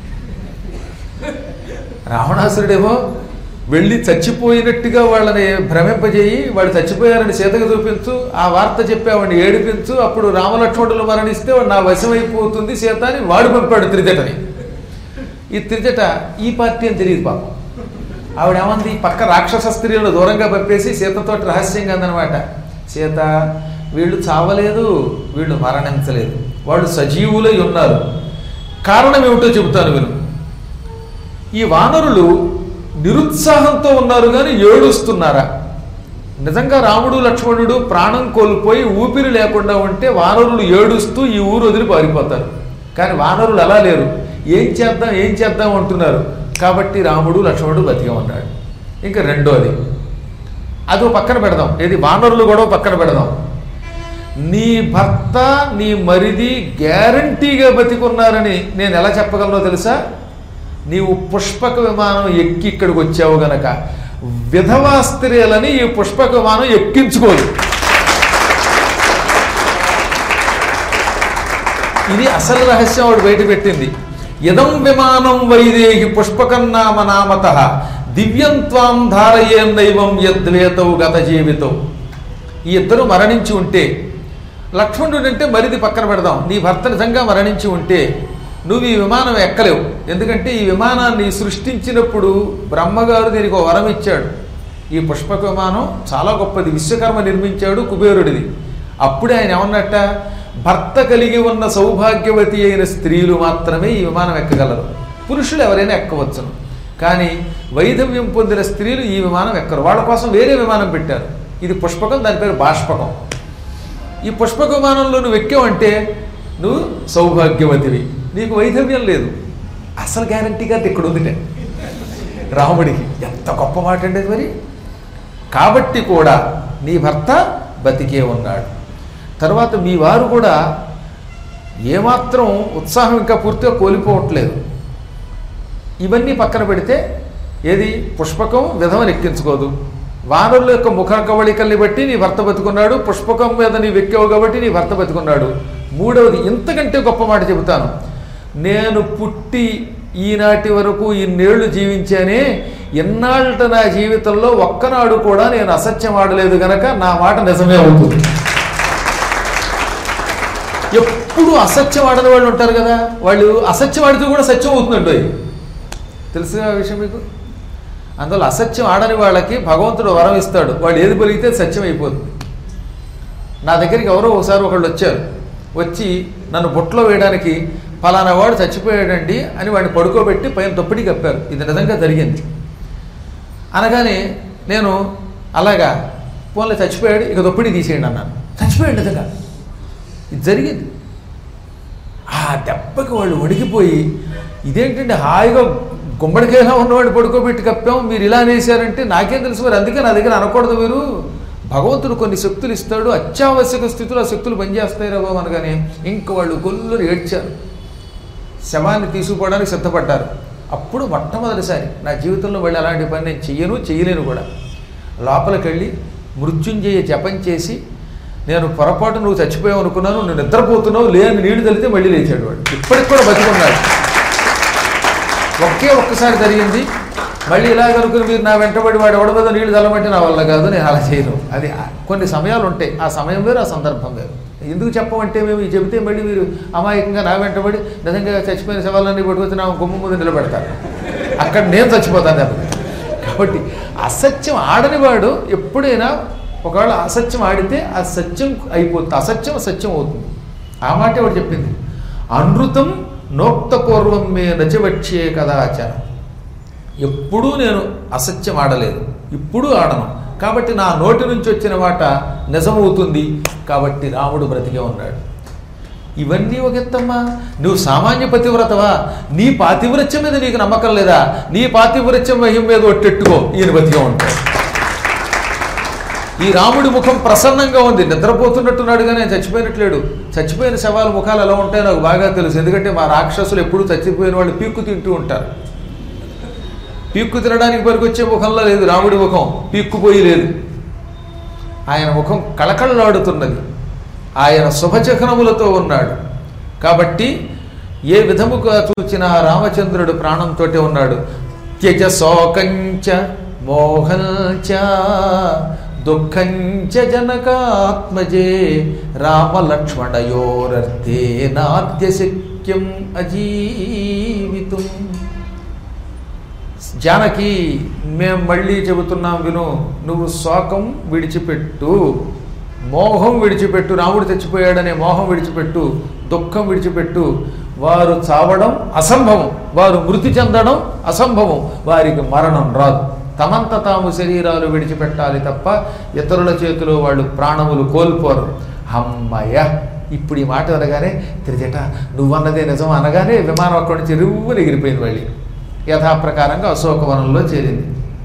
రావణాసురుడేమో వెళ్ళి చచ్చిపోయినట్టుగా వాళ్ళని భ్రమింపజేయి, వాళ్ళు చచ్చిపోయారని సీతకు చూపించు, ఆ వార్త చెప్పి వాడిని ఏడిపించు, అప్పుడు రామలక్ష్మణులు మరణిస్తే వాడు నా వశమైపోతుంది సీత అని వాడు పంపాడు త్రిజటని. ఈ త్రిజట ఈ పార్టీ అని తెలియదు పాపం. ఆవిడేమంది, పక్క రాక్షస స్త్రీలను దూరంగా పంపేసి సీతతో రహస్యంగా అందనమాట, సీత వీళ్ళు చావలేదు, వీళ్ళు మరణించలేదు, వాళ్ళు సజీవులై ఉన్నారు. కారణం ఏమిటో చెబుతాను విను. ఈ వానరులు నిరుత్సాహంతో ఉన్నారు కానీ ఏడుస్తున్నారా? నిజంగా రాముడు లక్ష్మణుడు ప్రాణం కోల్పోయి ఊపిరి లేకుండా ఉంటే వానరులు ఏడుస్తూ ఈ ఊరు వదిలి పారిపోతారు. కానీ వానరులు అలా లేరు, ఏం చేద్దాం ఏం చేద్దాం అంటున్నారు. కాబట్టి రాముడు లక్ష్మణుడు బతిగా ఉన్నాడు. ఇంకా రెండోది, అదో పక్కన పెడదాం, ఏది వానరులు కూడా పక్కన పెడదాం. నీ భర్త నీ మరిది గ్యారంటీగా బతికున్నారని నేను ఎలా చెప్పగలనో తెలుసా? నీవు పుష్పక విమానం ఎక్కి ఇక్కడికి వచ్చావు గనక విధవా స్త్రీలని ఈ పుష్పక విమానం ఎక్కించుకోదు. ఇది అసలు రహస్యం ఆవిడ బయట పెట్టింది. ఇదం విమానం వైదేహి పుష్పకన్నామ నామతః దివ్యం త్వాం ధారయేన్నైవం యద్వేతౌ గత జీవితం. ఈ ఇద్దరు మరణించి ఉంటే, లక్ష్మణుడు అంటే మరిది పక్కన పెడదాం, నీ భర్త నిజంగా మరణించి ఉంటే నువ్వు ఈ విమానం ఎక్కలేవు. ఎందుకంటే ఈ విమానాన్ని సృష్టించినప్పుడు బ్రహ్మగారు దీనికి ఒక వరం ఇచ్చాడు. ఈ పుష్పక విమానం చాలా గొప్పది, విశ్వకర్మ నిర్మించాడు, కుబేరుడిది. అప్పుడే ఆయన ఏమన్నట్ట, భర్త కలిగి ఉన్న సౌభాగ్యవతి అయిన స్త్రీలు మాత్రమే ఈ విమానం ఎక్కగలరు, పురుషులు ఎవరైనా ఎక్కవచ్చును. కానీ వైధవ్యం పొందిన స్త్రీలు ఈ విమానం ఎక్కరు. వాళ్ళ కోసం వేరే విమానం పెట్టారు. ఇది పుష్పకం, దాని పేరు బాష్పకం. ఈ పుష్పక విమానంలో నువ్వు ఎక్కావంటే నువ్వు సౌభాగ్యవతివి, నీకు వైధవ్యం లేదు. అసలు గ్యారంటీగా ఇక్కడ ఉందిటే రాముడికి. ఎంత గొప్ప మాట అండి మరి. కాబట్టి కూడా నీ భర్త బతికే ఉన్నాడు. తర్వాత మీ వారు కూడా ఏమాత్రం ఉత్సాహం ఇంకా పూర్తిగా కోల్పోవట్లేదు. ఇవన్నీ పక్కన పెడితే ఏది పుష్పకం విధవని ఎక్కించుకోదు, వానరుల యొక్క ముఖ కవళికల్ని బట్టి నీ భర్త బతుకున్నాడు, పుష్పకం మీద నీ వెక్కావు కాబట్టి నీ భర్త బతుకున్నాడు. మూడవది, ఇంతకంటే గొప్ప మాట చెబుతాను, నేను పుట్టి ఈనాటి వరకు ఇన్నేళ్లు జీవించానే, ఎన్నాళ్ళ నా జీవితంలో ఒక్కనాడు కూడా నేను అసత్యం ఆడలేదు గనక నా మాట నిజమే అవుతుంది. ఎప్పుడు అసత్యం ఆడని వాళ్ళు ఉంటారు కదా, వాళ్ళు అసత్యం ఆడితే కూడా సత్యం అవుతుందండి. తెలుసు ఆ విషయం మీకు. అందువల్ల అసత్యం ఆడని వాళ్ళకి భగవంతుడు వరం ఇస్తాడు, వాళ్ళు ఏది పలిగితే సత్యం అయిపోతుంది. నా దగ్గరికి ఎవరో ఒకసారి ఒకళ్ళు వచ్చారు, వచ్చి నన్ను బుట్టలో వేయడానికి ఫలానా వాడు చచ్చిపోయాడండి అని వాడిని పడుకోబెట్టి పైన తొప్పిడి కప్పారు. ఇది నిజంగా జరిగింది. అనగానే నేను అలాగా ఫోన్లో చచ్చిపోయాడు, ఇక తొప్పిడి తీసేయండి అన్నాను. చచ్చిపోయాడు నిజంగా, ఇది జరిగింది. ఆ దెబ్బకి వాళ్ళు వణికిపోయి, ఇదేంటంటే హాయిగా గుమ్మడికాయలా ఉన్నవాడు పడుకోబెట్టి కప్పాం, మీరు ఇలా అనేసారంటే నాకేం తెలుసు మరి, అందుకే నా దగ్గర అనకూడదు మీరు. భగవంతుడు కొన్ని శక్తులు ఇస్తాడు, అత్యావశ్యక స్థితిలో ఆ శక్తులు పనిచేస్తాయి రా బాబు అనగానే ఇంక వాళ్ళు గొల్లు ఏడ్చారు, శవాన్ని తీసుకుపోవడానికి సిద్ధపడ్డారు. అప్పుడు మొట్టమొదటిసారి నా జీవితంలో వెళ్ళి అలాంటి పని నేను చేయలేను కూడా. లోపలికి వెళ్ళి మృత్యుంజయ జపం చేసి, నేను పొరపాటు నువ్వు చచ్చిపోయావు అనుకున్నాను, నువ్వు నిద్రపోతున్నావు లేని నీళ్లు తలితే మళ్ళీ లేచాడు వాడు. ఇప్పటికి కూడా బతికున్నాడు. ఒక్కసారి జరిగింది. మళ్ళీ ఇలా కనుక్కుని మీరు నా వెంటబడి వాడు ఎవడ మీద నీళ్లు చల్లమంటే నా వల్ల కాదు, నేను అలా చేయను. అది కొన్ని సమయాలు ఉంటాయి, ఆ సమయం వేరు, ఆ సందర్భం వేరు. ఎందుకు చెప్పమంటే మేము చెబితే మళ్ళీ మీరు అమాయకంగా నా వెంటబడి నిజంగా చచ్చిపోయిన శవాలన్నీ పట్టుకొచ్చి నా గుమ్మ ముందు నిలబెడతారు, అక్కడ నేను చచ్చిపోతాను దెబ్బకి. కాబట్టి అసత్యం ఆడని వాడు ఎప్పుడైనా ఒకవేళ అసత్యం ఆడితే ఆ సత్యం అయిపోతుంది, అసత్యం సత్యం అవుతుంది. ఆ మాట ఎవరు చెప్పింది, అనృతం నోక్తపూర్వం మే నచవచ్చే కదాచన. ఎప్పుడూ నేను అసత్యం ఆడలేదు, ఇప్పుడు ఆడను. కాబట్టి నా నోటి నుంచి వచ్చిన మాట నిజమవుతుంది. కాబట్టి రాముడు బ్రతికే ఉన్నాడు. ఇవన్నీ ఒక ఎత్తమ్మా. నువ్వు సామాన్య పతివ్రతవా? నీ పాతివ్రత్యం మీద నీకు నమ్మకం లేదా? నీ పాతివ్రత్యం మహిమ మీద ఒట్టెట్టుకో, ఈయన బతికే ఉంటాడు. ఈ రాముడి ముఖం ప్రసన్నంగా ఉంది, నిద్రపోతున్నట్టున్నాడు కానీ ఆయన చచ్చిపోయినట్లేడు. చచ్చిపోయిన శవాల ముఖాలు ఎలా ఉంటాయో నాకు బాగా తెలుసు. ఎందుకంటే మా రాక్షసులు ఎప్పుడూ చచ్చిపోయిన వాళ్ళు పీక్కు తింటూ ఉంటారు. పీక్కు తినడానికి పనికొచ్చే ముఖంలో లేదు రాముడి ముఖం, పీక్కుపోయి లేదు. ఆయన ముఖం కళకళలాడుతున్నది, ఆయన శుభచక్రములతో ఉన్నాడు. కాబట్టి ఏ విధముగా చూచినా రామచంద్రుడు ప్రాణంతో ఉన్నాడు. త్యజ శోకంచ మోహంచ దుఃఖంచ జనకాత్మజే రామలక్ష్మణయోరర్థే నాద్య శక్యం అజీవితం. జానకి, మేము మళ్ళీ చెబుతున్నాం విను, నువ్వు శోకం విడిచిపెట్టు, మోహం విడిచిపెట్టు. రాముడు చచ్చిపోయాడనే మోహం విడిచిపెట్టు, దుఃఖం విడిచిపెట్టు. వారు చావడం అసంభవం, వారు మృతి చెందడం అసంభవం, వారికి మరణం రాదు. తమంత తాము శరీరాలు విడిచిపెట్టాలి తప్ప ఇతరుల చేతిలో వాళ్ళు ప్రాణములు కోల్పోరు. అమ్మయ్య, ఇప్పుడు ఈ మాట అనగానే తిరిగట నువ్వన్నదే నిజం అనగానే విమానం అక్కడి నుంచి రివ్వుని ఎగిరిపోయింది. మళ్ళీ యథాప్రకారంగా అశోకవనంలో చేరింది.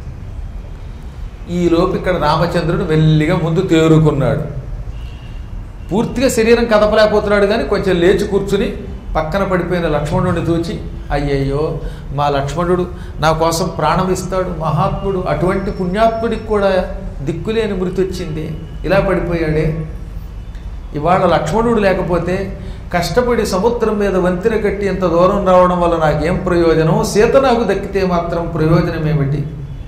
ఈలోపు ఇక్కడ రామచంద్రుడు మెల్లిగా ముందు తేరుకున్నాడు. పూర్తిగా శరీరం కదపలేకపోతున్నాడు కానీ కొంచెం లేచి కూర్చుని పక్కన పడిపోయిన లక్ష్మణుడిని చూచి, అయ్యయ్యో మా లక్ష్మణుడు నా కోసం ప్రాణం ఇస్తాడు, మహాత్ముడు, అటువంటి పుణ్యాత్ముడికి కూడా దిక్కులేని మృతి వచ్చింది, ఇలా పడిపోయాడే. ఇవాళ లక్ష్మణుడు లేకపోతే కష్టపడి సముద్రం మీద వంతెన కట్టి ఇంత దూరం రావడం వల్ల నాకేం ప్రయోజనం, సీత నాకు దక్కితే మాత్రం ప్రయోజనం ఏమిటి?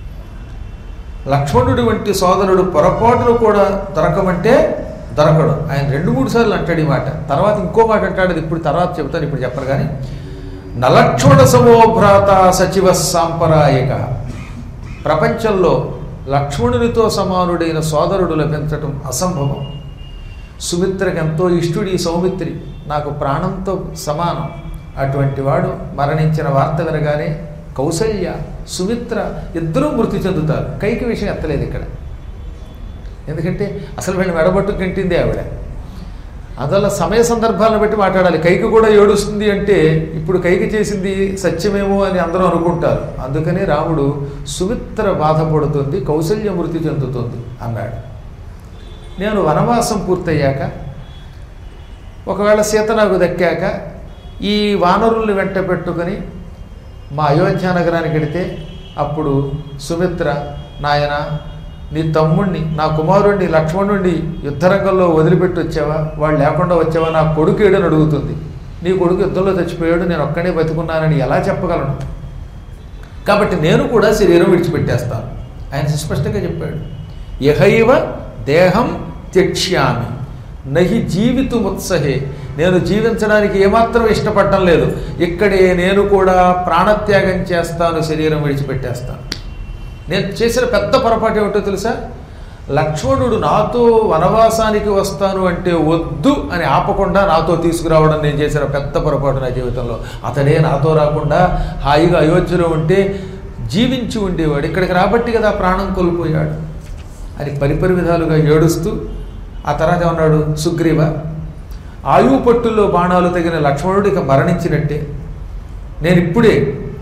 లక్ష్మణుడి వంటి సోదరుడు పొరపాటును కూడా దొరకమంటే దొరకడు. ఆయన 2-3 సార్లు అంటాడు ఈ మాట. తర్వాత ఇంకో మాట అంటాడు, అది ఇప్పుడు తర్వాత చెబుతాను, ఇప్పుడు చెప్పరు. కానీ నలక్ష్మణ సమోభ్రాత సచివ సాంపరాయక, ప్రపంచంలో లక్ష్మణునితో సమానుడైన సోదరుడు లభించటం అసంభవం. సుమిత్రకి ఎంతో ఇష్టుడి సౌమిత్రి, నాకు ప్రాణంతో సమానం. అటువంటి వాడు మరణించిన వార్త వినగానే కౌసల్య, సుమిత్ర ఇద్దరూ మృతి చెందుతారు. కైకి విషయం ఎత్తలేదు ఇక్కడ, ఎందుకంటే అసలు వీళ్ళని మెడబట్టు కంటిందే ఆవిడ. అందువల్ల సమయ సందర్భాలను బట్టి మాట్లాడాలి. కైకి కూడా ఏడుస్తుంది అంటే ఇప్పుడు కైకి చేసింది సత్యమేమో అని అందరూ అనుకుంటారు. అందుకనే రాముడు సుమిత్ర బాధపడుతుంది, కౌసల్య మృతి చెందుతుంది అన్నాడు. నేను వనవాసం పూర్తయ్యాక, ఒకవేళ సీత నాకు దక్కాక, ఈ వానరుల్ని వెంట పెట్టుకొని మా అయోధ్య నగరానికి వెడితే అప్పుడు సుమిత్ర, నాయన నీ తమ్ముణ్ణి, నా కుమారుణ్ణి లక్ష్మణుణ్ణి యుద్ధరంగంలో వదిలిపెట్టి వచ్చావా, వాళ్ళు లేకుండా వచ్చావా, నా కొడుకు ఏడని అడుగుతుంది. నీ కొడుకు యుద్ధంలో చచ్చిపోయాడు, నేను ఒక్కడే బతుకున్నానని ఎలా చెప్పగలను? కాబట్టి నేను కూడా శరీరం విడిచిపెట్టేస్తాను. ఆయన సుస్పష్టంగా చెప్పాడు. యహైవ దేహం త్యక్ష్యామి నహి జీవితుముత్సహే, నేను జీవించడానికి ఏమాత్రం ఇష్టపడటం లేదు, ఇక్కడే నేను కూడా ప్రాణత్యాగం చేస్తాను, శరీరం విడిచిపెట్టేస్తాను. నేను చేసిన పెద్ద పొరపాటు ఏమిటో తెలుసా? లక్ష్మణుడు నాతో వనవాసానికి వస్తాను అంటే వద్దు అని ఆపకుండా నాతో తీసుకురావడం నేను చేసిన పెద్ద పొరపాటు నా జీవితంలో. అతడే నాతో రాకుండా హాయిగా అయోధ్యలో ఉంటే జీవించి ఉండేవాడు, ఇక్కడికి రాబట్టి కదా ప్రాణం కోల్పోయాడు అని పరిపరి విధాలుగా ఏడుస్తూ ఆ తర్వాత ఏమన్నాడు? సుగ్రీవ, ఆయువు పట్టుల్లో బాణాలు తగిన లక్ష్మణుడు ఇక మరణించినట్టే. నేను ఇప్పుడే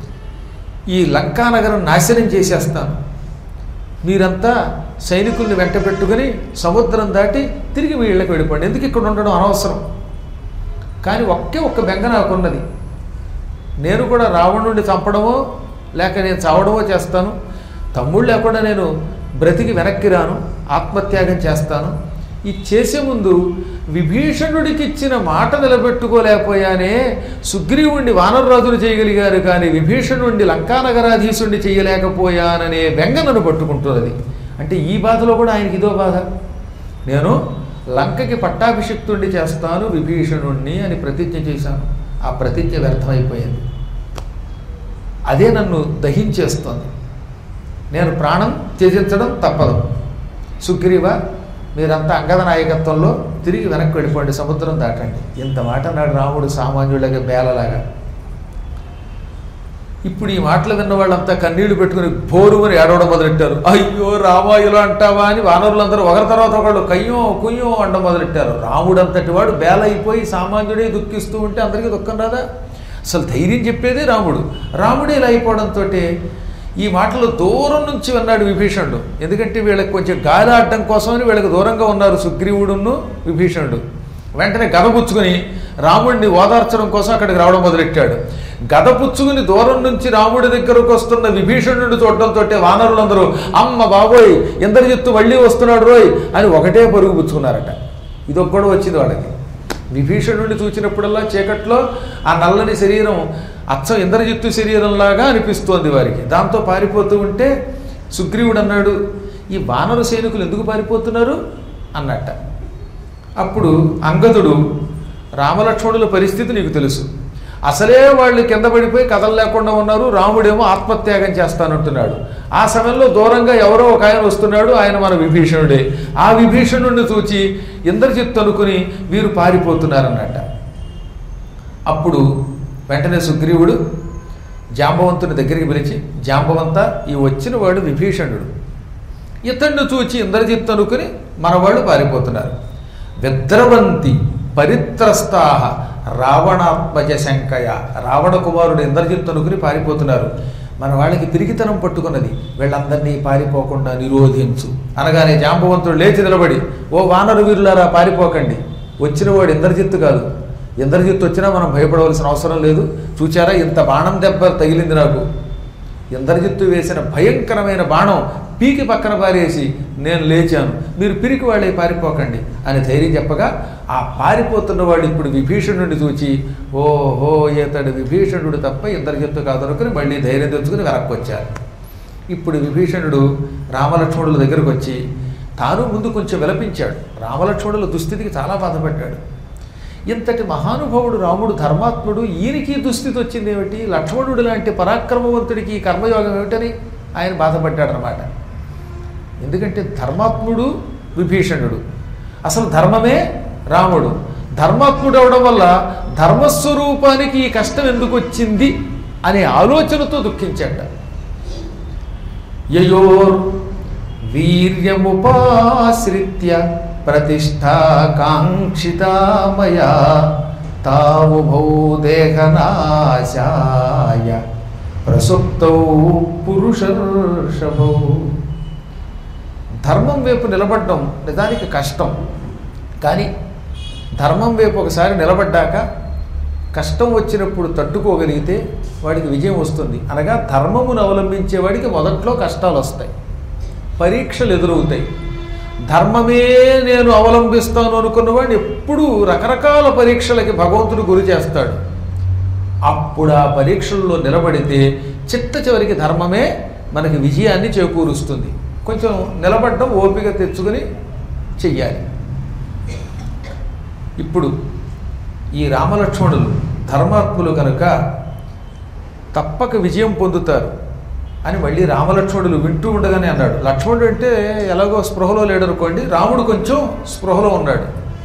ఈ లంకానగరం నాశనం చేసేస్తాను. మీరంతా సైనికుల్ని వెంట పెట్టుకుని సముద్రం దాటి తిరిగి మీ ఇళ్ళకి వెళ్ళిపోండి, ఎందుకు ఇక్కడ ఉండడం అనవసరం. కానీ ఒక్క బెంగ నాకున్నది, నేను కూడా రావణుడిని చంపడమో లేక నేను చావడమో చేస్తాను. తమ్ముడు లేకుండా నేను బ్రతికి వెనక్కి రాను, ఆత్మత్యాగం చేస్తాను. ఈ చేసే ముందు విభీషణుడికి ఇచ్చిన మాట నిలబెట్టుకోలేకపోయానే. సుగ్రీవుణ్ణి వానరరాజులు చేయగలిగారు, కానీ విభీషణుడిని లంకానగరాధీశుణ్ణి చేయలేకపోయాననే బెంగ నన్ను పట్టుకుంటున్నది. అంటే ఈ బాధలో కూడా ఆయనకి ఇదో బాధ. నేను లంకకి పట్టాభిషిక్తుణ్ణి చేస్తాను విభీషణుణ్ణి అని ప్రతిజ్ఞ చేశాను. ఆ ప్రతిజ్ఞ వ్యర్థమైపోయింది. అదే నన్ను దహించేస్తోంది. నేను ప్రాణం త్యజించడం తప్పదు. సుగ్రీవ, మీరంతా అంగద నాయకత్వంలో తిరిగి వెనక్కి వెళ్ళిపోండి, సముద్రం దాటండి. ఇంత మాట అన్నాడు రాముడు సామాన్యుడిగా బేలలాగా. ఇప్పుడు ఈ మాటలు విన్న వాళ్ళంతా కన్నీళ్లు పెట్టుకుని భోరుమని ఏడవడం మొదలెట్టారు. అయ్యో రామా ఇలా అంటావా అని వానరులందరూ ఒకరి తర్వాత ఒకళ్ళు కయ్యో కుయ్యో అనడం మొదలెట్టారు. రాముడంతటి వాడు బేలైపోయి సామాన్యుడే దుఃఖిస్తూ ఉంటే అందరికీ దుఃఖం రాదా? అసలు ధైర్యం చెప్పేదే రాముడు. రాముడే ఇలా అయిపోవడంతో ఈ మాటలు దూరం నుంచి విన్నాడు విభీషణుడు. ఎందుకంటే వీళ్ళకి కొంచెం గాలి ఆడడం కోసమని వీళ్ళకి దూరంగా ఉన్నారు సుగ్రీవుడును విభీషణుడు. వెంటనే గద పుచ్చుకుని రాముడిని ఓదార్చడం కోసం అక్కడికి రావడం మొదలెట్టాడు. గద పుచ్చుకుని దూరం నుంచి రాముడి దగ్గరకు వస్తున్న విభీషణుడిని చూడడంతో వానరులందరూ అమ్మ బాబోయ్ ఇంద్రజిత్తు మళ్ళీ వస్తున్నాడు రోయ్ అని ఒకటే పరుగు పుచ్చుకున్నారట. ఇదొక కూడా వచ్చింది వాళ్ళకి. విభీషణుడిని చూసినప్పుడల్లా చీకట్లో ఆ నల్లని శరీరం అచ్చం ఇంద్రజిత్తు శరీరంలాగా అనిపిస్తోంది వారికి. దాంతో పారిపోతూ ఉంటే సుగ్రీవుడు అన్నాడు, ఈ వానర సైనికులు ఎందుకు పారిపోతున్నారు అన్నట్ట. అప్పుడు అంగదుడు, రామలక్ష్మణుల పరిస్థితి నీకు తెలుసు, అసలే వాళ్ళు కింద పడిపోయి కథలు లేకుండా ఉన్నారు, రాముడేమో ఆత్మత్యాగం చేస్తానంటున్నాడు. ఆ సమయంలో దూరంగా ఎవరో ఒక ఆయన వస్తున్నాడు, ఆయన మన విభీషణుడే. ఆ విభీషణుడిని చూచి ఇంద్రజిత్తు అనుకుని వీరు పారిపోతున్నారన్నట్ట. అప్పుడు వెంటనే సుగ్రీవుడు జాంబవంతుని దగ్గరికి పిలిచి, జాంబవంత, ఈ వచ్చిన వాడు విభీషణుడు, ఇతన్ని చూచి ఇంద్రజిత్తు అనుకుని మన వాళ్ళు పారిపోతున్నారు. విద్రవంతి పరిత్రస్తాహ రావణాత్మజ శంకయ, రావణ కుమారుడు ఇంద్రజిత్తు అనుకుని పారిపోతున్నారు. మన వాళ్ళకి తిరిగితనం పట్టుకున్నది, వీళ్ళందరినీ పారిపోకుండా నిరోధించు అనగానే జాంబవంతుడు లేచి నిలబడి, ఓ వానర వీరులారా పారిపోకండి, వచ్చినవాడు ఇంద్రజిత్తు కాదు, ఇంద్రజిత్తు వచ్చినా మనం భయపడవలసిన అవసరం లేదు. చూచారా ఇంత బాణం దెబ్బ తగిలింది నాకు, ఇంద్రజిత్తు వేసిన భయంకరమైన బాణం పీకి పక్కన పారేసి నేను లేచాను, మీరు పిరికి వాళ్ళే పారిపోకండి అని ధైర్యం చెప్పగా ఆ పారిపోతున్న వాడు ఇప్పుడు విభీషణుడిని చూచి ఓహో ఇతడు విభీషణుడు తప్ప ఇంద్రజిత్తు కాదనుకుని మళ్ళీ ధైర్యం తెచ్చుకుని వెనక్కి వచ్చారు. ఇప్పుడు విభీషణుడు రామలక్ష్మణుల దగ్గరకు వచ్చి తాను ముందు కొంచెం విలపించాడు. రామలక్ష్మణుల దుస్థితికి చాలా బాధపడ్డాడు. ఇంతటి మహానుభావుడు రాముడు ధర్మాత్ముడు, ఈయనకి దుస్థితి వచ్చింది ఏమిటి, లక్ష్మణుడు లాంటి పరాక్రమవంతుడికి ఈ కర్మయోగం ఏమిటని ఆయన బాధపడ్డాడనమాట. ఎందుకంటే ధర్మాత్ముడు విభీషణుడు, అసలు ధర్మమే రాముడు. ధర్మాత్ముడు అవడం వల్ల ధర్మస్వరూపానికి ఈ కష్టం ఎందుకు వచ్చింది అనే ఆలోచనతో దుఃఖించాట. యయోర్ వీర్యముపాశ్రిత్య ప్రతిష్టాకాంక్షితామయా తావుభౌ దేహనాశాయ ప్రసుప్తౌ పురుషర్షభౌ. ధర్మం వైపు నిలబడడం నిజానికి కష్టం, కానీ ధర్మం వైపు ఒకసారి నిలబడ్డాక కష్టం వచ్చినప్పుడు తట్టుకోగలిగితే వాడికి విజయం వస్తుంది. అనగా ధర్మమును అవలంబించేవాడికి మొదట్లో కష్టాలు వస్తాయి, పరీక్షలు ఎదురవుతాయి. ధర్మమే నేను అవలంబిస్తాను అనుకున్నవాడిని ఎప్పుడూ రకరకాల పరీక్షలకి భగవంతుడు గురి చేస్తాడు. అప్పుడు ఆ పరీక్షల్లో నిలబడితే చిట్ట చివరికి ధర్మమే మనకి విజయాన్ని చేకూరుస్తుంది. కొంచెం నిలబడడం ఓపిక తెచ్చుకొని చెయ్యాలి. ఇప్పుడు ఈ రామలక్ష్మణులు ధర్మాత్ములు కనుక తప్పక విజయం పొందుతారు అని మళ్ళీ రామలక్ష్మణులు వింటూ ఉండగానే అన్నాడు. లక్ష్మణుడు అంటే ఎలాగో స్పృహలో లేడనుకోండి, రాముడు కొంచెం స్పృహలో ఉన్నాడు.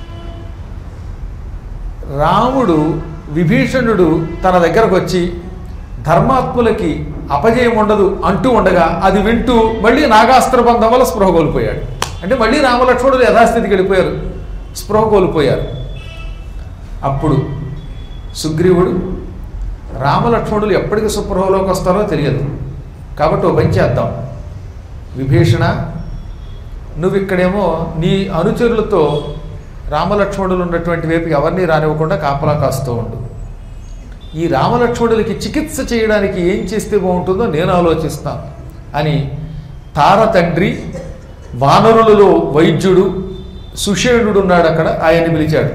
రాముడు విభీషణుడు తన దగ్గరకు వచ్చి ధర్మాత్ములకి అపజయం ఉండదు అంటూ ఉండగా అది వింటూ మళ్ళీ నాగాస్త్ర బంధం వల్ల స్పృహ కోల్పోయాడు. అంటే మళ్ళీ రామలక్ష్మణులు యథాస్థితికి వెళ్ళిపోయారు, స్పృహ కోల్పోయారు. అప్పుడు సుగ్రీవుడు రామలక్ష్మణులు ఎప్పటికి సుప్రహలోకి వస్తారో తెలియదు, కాబట్టి ఓ పని చేద్దాం, విభీషణ నువ్వు ఇక్కడేమో నీ అనుచరులతో రామలక్ష్మణులు ఉన్నటువంటి వైపు ఎవరిని రానివ్వకుండా కాపలా కాస్తూ ఉండు. ఈ రామలక్ష్మణులకి చికిత్స చేయడానికి ఏం చేస్తే బాగుంటుందో నేను ఆలోచిస్తాను అని తార తండ్రి, వానరులలో వైద్యుడు సుషేణుడు ఉన్నాడు అక్కడ, ఆయన్ని పిలిచాడు.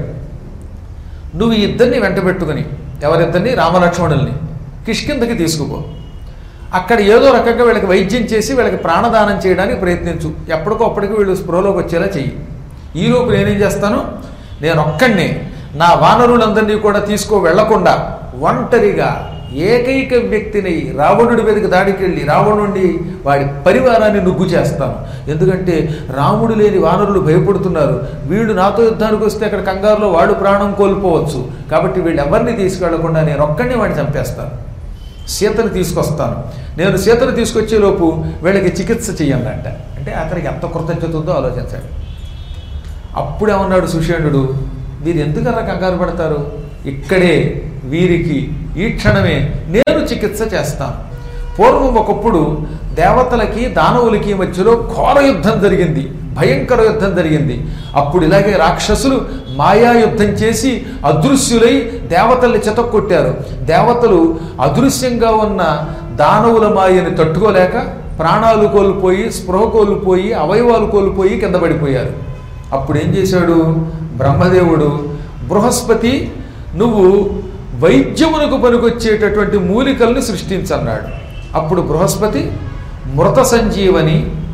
నువ్వు ఈ ఇద్దరిని వెంటబెట్టుకుని, ఎవరిద్దరిని, రామలక్ష్మణుల్ని కిష్కిందకి తీసుకుపో. అక్కడ ఏదో రకంగా వీళ్ళకి వైద్యం చేసి వీళ్ళకి ప్రాణదానం చేయడానికి ప్రయత్నించు. ఎప్పటికో అప్పటికి వీళ్ళు స్పృహలోకి వచ్చేలా చెయ్యి. ఈలోపు నేనేం చేస్తాను, నేను ఒక్కడినే నా వానరులందరినీ కూడా వెళ్లకుండా ఒంటరిగా ఏకైక వ్యక్తిని రావణుడి మీదకి దాడికి వెళ్ళి రావణుడిని వాడి పరివారాన్ని నుగ్గు చేస్తాను. ఎందుకంటే రాముడు లేని వానరులు భయపడుతున్నారు, వీళ్ళు నాతో యుద్ధానికి వస్తే అక్కడ కంగారులో వాడు ప్రాణం కోల్పోవచ్చు. కాబట్టి వీళ్ళు ఎవరిని తీసుకెళ్లకుండా నేను ఒక్కడిని వాడిని చంపేస్తాను, సీతను తీసుకొస్తాను. నేను సీతను తీసుకొచ్చేలోపు వీళ్ళకి చికిత్స చెయ్యన్నట్ట. అంటే అతనికి ఎంత కృతజ్ఞత ఉందో ఆలోచించాడు. అప్పుడేమన్నాడు సుషేణుడు, మీరు ఎందుకన్నా కంగారు పడతారు, ఇక్కడే వీరికి ఈ క్షణమే నేను చికిత్స చేస్తాను. పూర్వం ఒకప్పుడు దేవతలకి దానవులకి మధ్యలో ఘోర యుద్ధం జరిగింది, భయంకర యుద్ధం జరిగింది. అప్పుడు ఇలాగే రాక్షసులు మాయా యుద్ధం చేసి అదృశ్యులై దేవతల్ని చితక్కొట్టారు. దేవతలు అదృశ్యంగా ఉన్న దానవుల మాయని తట్టుకోలేక ప్రాణాలు కోల్పోయి, స్పృహ కోల్పోయి, అవయవాలు కోల్పోయి కింద పడిపోయారు. అప్పుడు ఏం చేశాడు బ్రహ్మదేవుడు, బృహస్పతి నువ్వు వైద్యమునకు పనికొచ్చేటటువంటి మూలికల్ని సృష్టించన్నాడు. అప్పుడు బృహస్పతి మృత సంజీవని,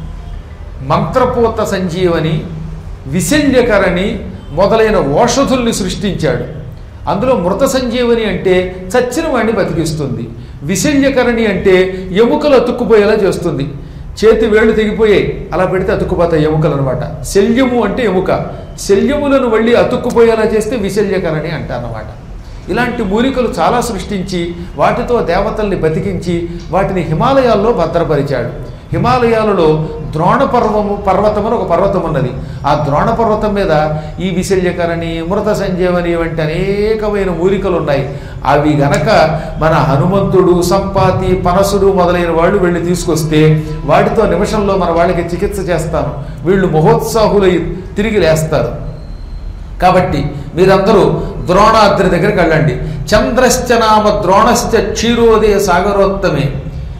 మంత్రపూత సంజీవని, విశల్యకరణి మొదలైన ఓషధుల్ని సృష్టించాడు. అందులో మృత సంజీవని అంటే చచ్చిన వాడిని బతికిస్తుంది, విశల్యకరణి అంటే ఎముకలు అతుక్కుపోయేలా చేస్తుంది. చేతి వేళ్ళు తెగిపోయాయి, అలా పెడితే అతుక్కుపోతాయి ఎముకలు అనమాట. శల్యము అంటే ఎముక, శల్యములను మళ్ళీ అతుక్కుపోయేలా చేస్తే విశల్యకరణి అంటారన్నమాట. ఇలాంటి మూలికలు చాలా సృష్టించి వాటితో దేవతల్ని బతికించి వాటిని హిమాలయాల్లో భద్రపరిచాడు. హిమాలయాలలో ద్రోణ పర్వతం అని ఒక పర్వతం ఉన్నది. ఆ ద్రోణ పర్వతం మీద ఈ విశల్యకరణి, మృత సంజీవని వంటి అనేకమైన మూలికలు ఉన్నాయి. అవి గనక మన హనుమంతుడు, సంపాతి, పనసుడు మొదలైన వాళ్ళు వెళ్ళి తీసుకొస్తే వాటితో నిమిషంలో మన వాళ్ళకి చికిత్స చేస్తాను, వీళ్ళు మహోత్సాహులై తిరిగి లేస్తారు. కాబట్టి మీరందరూ ద్రోణాద్రి దగ్గరికి వెళ్ళండి. చంద్రశ్చ నామ ద్రోణశ్చ క్షీరోదయ సాగరోత్తమే.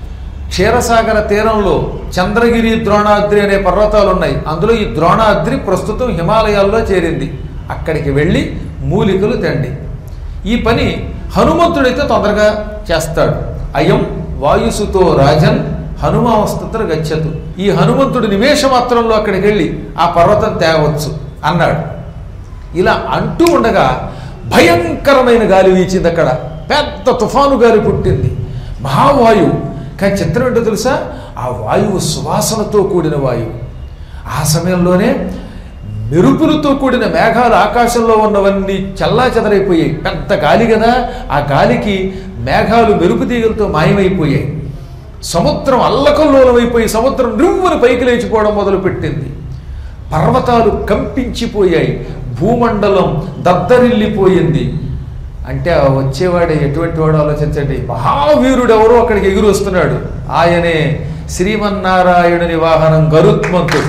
క్షీరసాగర తీరంలో చంద్రగిరి ద్రోణాద్రి అనే పర్వతాలు ఉన్నాయి. అందులో ఈ ద్రోణాద్రి ప్రస్తుతం హిమాలయాల్లో చేరింది. అక్కడికి వెళ్ళి మూలికలు తెండి. ఈ పని హనుమంతుడైతే తొందరగా చేస్తాడు. అయం వాయుసుతో రాజన్ హనుమావస్థతర గచ్చతు. ఈ హనుమంతుడు నిమేష మాత్రంలో అక్కడికి వెళ్ళి ఆ పర్వతం తేవచ్చు అన్నాడు. ఇలా అంటూ ఉండగా భయంకరమైన గాలి వీచింది. అక్కడ పెద్ద తుఫాను గాలి పుట్టింది, మహావాయువు. కానీ చిత్రం ఏంటో తెలుసా, ఆ వాయువు సువాసనతో కూడిన వాయువు. ఆ సమయంలోనే మెరుపులతో కూడిన మేఘాలు ఆకాశంలో ఉన్నవన్నీ చల్లా చెదరైపోయాయి. పెద్ద గాలి కదా, ఆ గాలికి మేఘాలు మెరుపు తీగలతో మాయమైపోయాయి. సముద్రం అల్లకల్లోలమైపోయి సముద్రం నివ్వును పైకి లేచిపోవడం మొదలుపెట్టింది. పర్వతాలు కంపించిపోయాయి, భూమండలం దద్దరిల్లిపోయింది. అంటే వచ్చేవాడు ఎటువంటి వాడు ఆలోచించండి. మహావీరుడు ఎవరో అక్కడికి ఎగురు వస్తున్నాడు. ఆయనే శ్రీమన్నారాయణుని వాహనం గరుత్మంతుడు.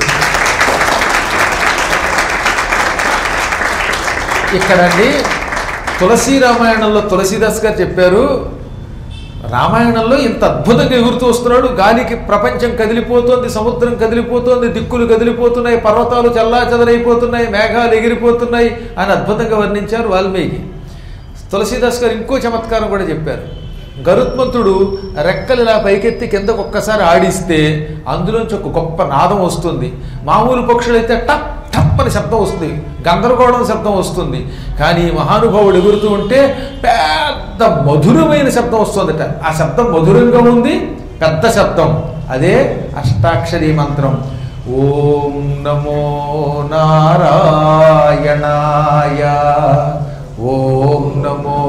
ఇక్కడండి తులసీ రామాయణంలో తులసీదాస్ గారు చెప్పారు, రామాయణంలో ఇంత అద్భుతంగా ఎగురుతూ వస్తున్నాడు, గాలికి ప్రపంచం కదిలిపోతుంది, సముద్రం కదిలిపోతుంది, దిక్కులు కదిలిపోతున్నాయి, పర్వతాలు చల్లా చెదరైపోతున్నాయి, మేఘాలు ఎగిరిపోతున్నాయి అని అద్భుతంగా వర్ణించారు వాల్మీకి. తులసీదాస్ గారు ఇంకో చమత్కారం కూడా చెప్పారు. గరుత్మంతుడు రెక్కలు ఇలా పైకెత్తి కిందకు ఒక్కసారి ఆడిస్తే అందులోంచి ఒక గొప్ప నాదం వస్తుంది. మామూలు పక్షులైతే టప్ టప్ అని శబ్దం వస్తుంది, గందరగోళం శబ్దం వస్తుంది. కానీ మహానుభావుడు ఎగురుతూ ఉంటే పెద్ద మధురమైన శబ్దం వస్తుందట. ఆ శబ్దం మధురంగా ఉంది, పెద్ద శబ్దం. అదే అష్టాక్షరీ మంత్రం. ఓం నమో నారాయణాయ, ఓం నమో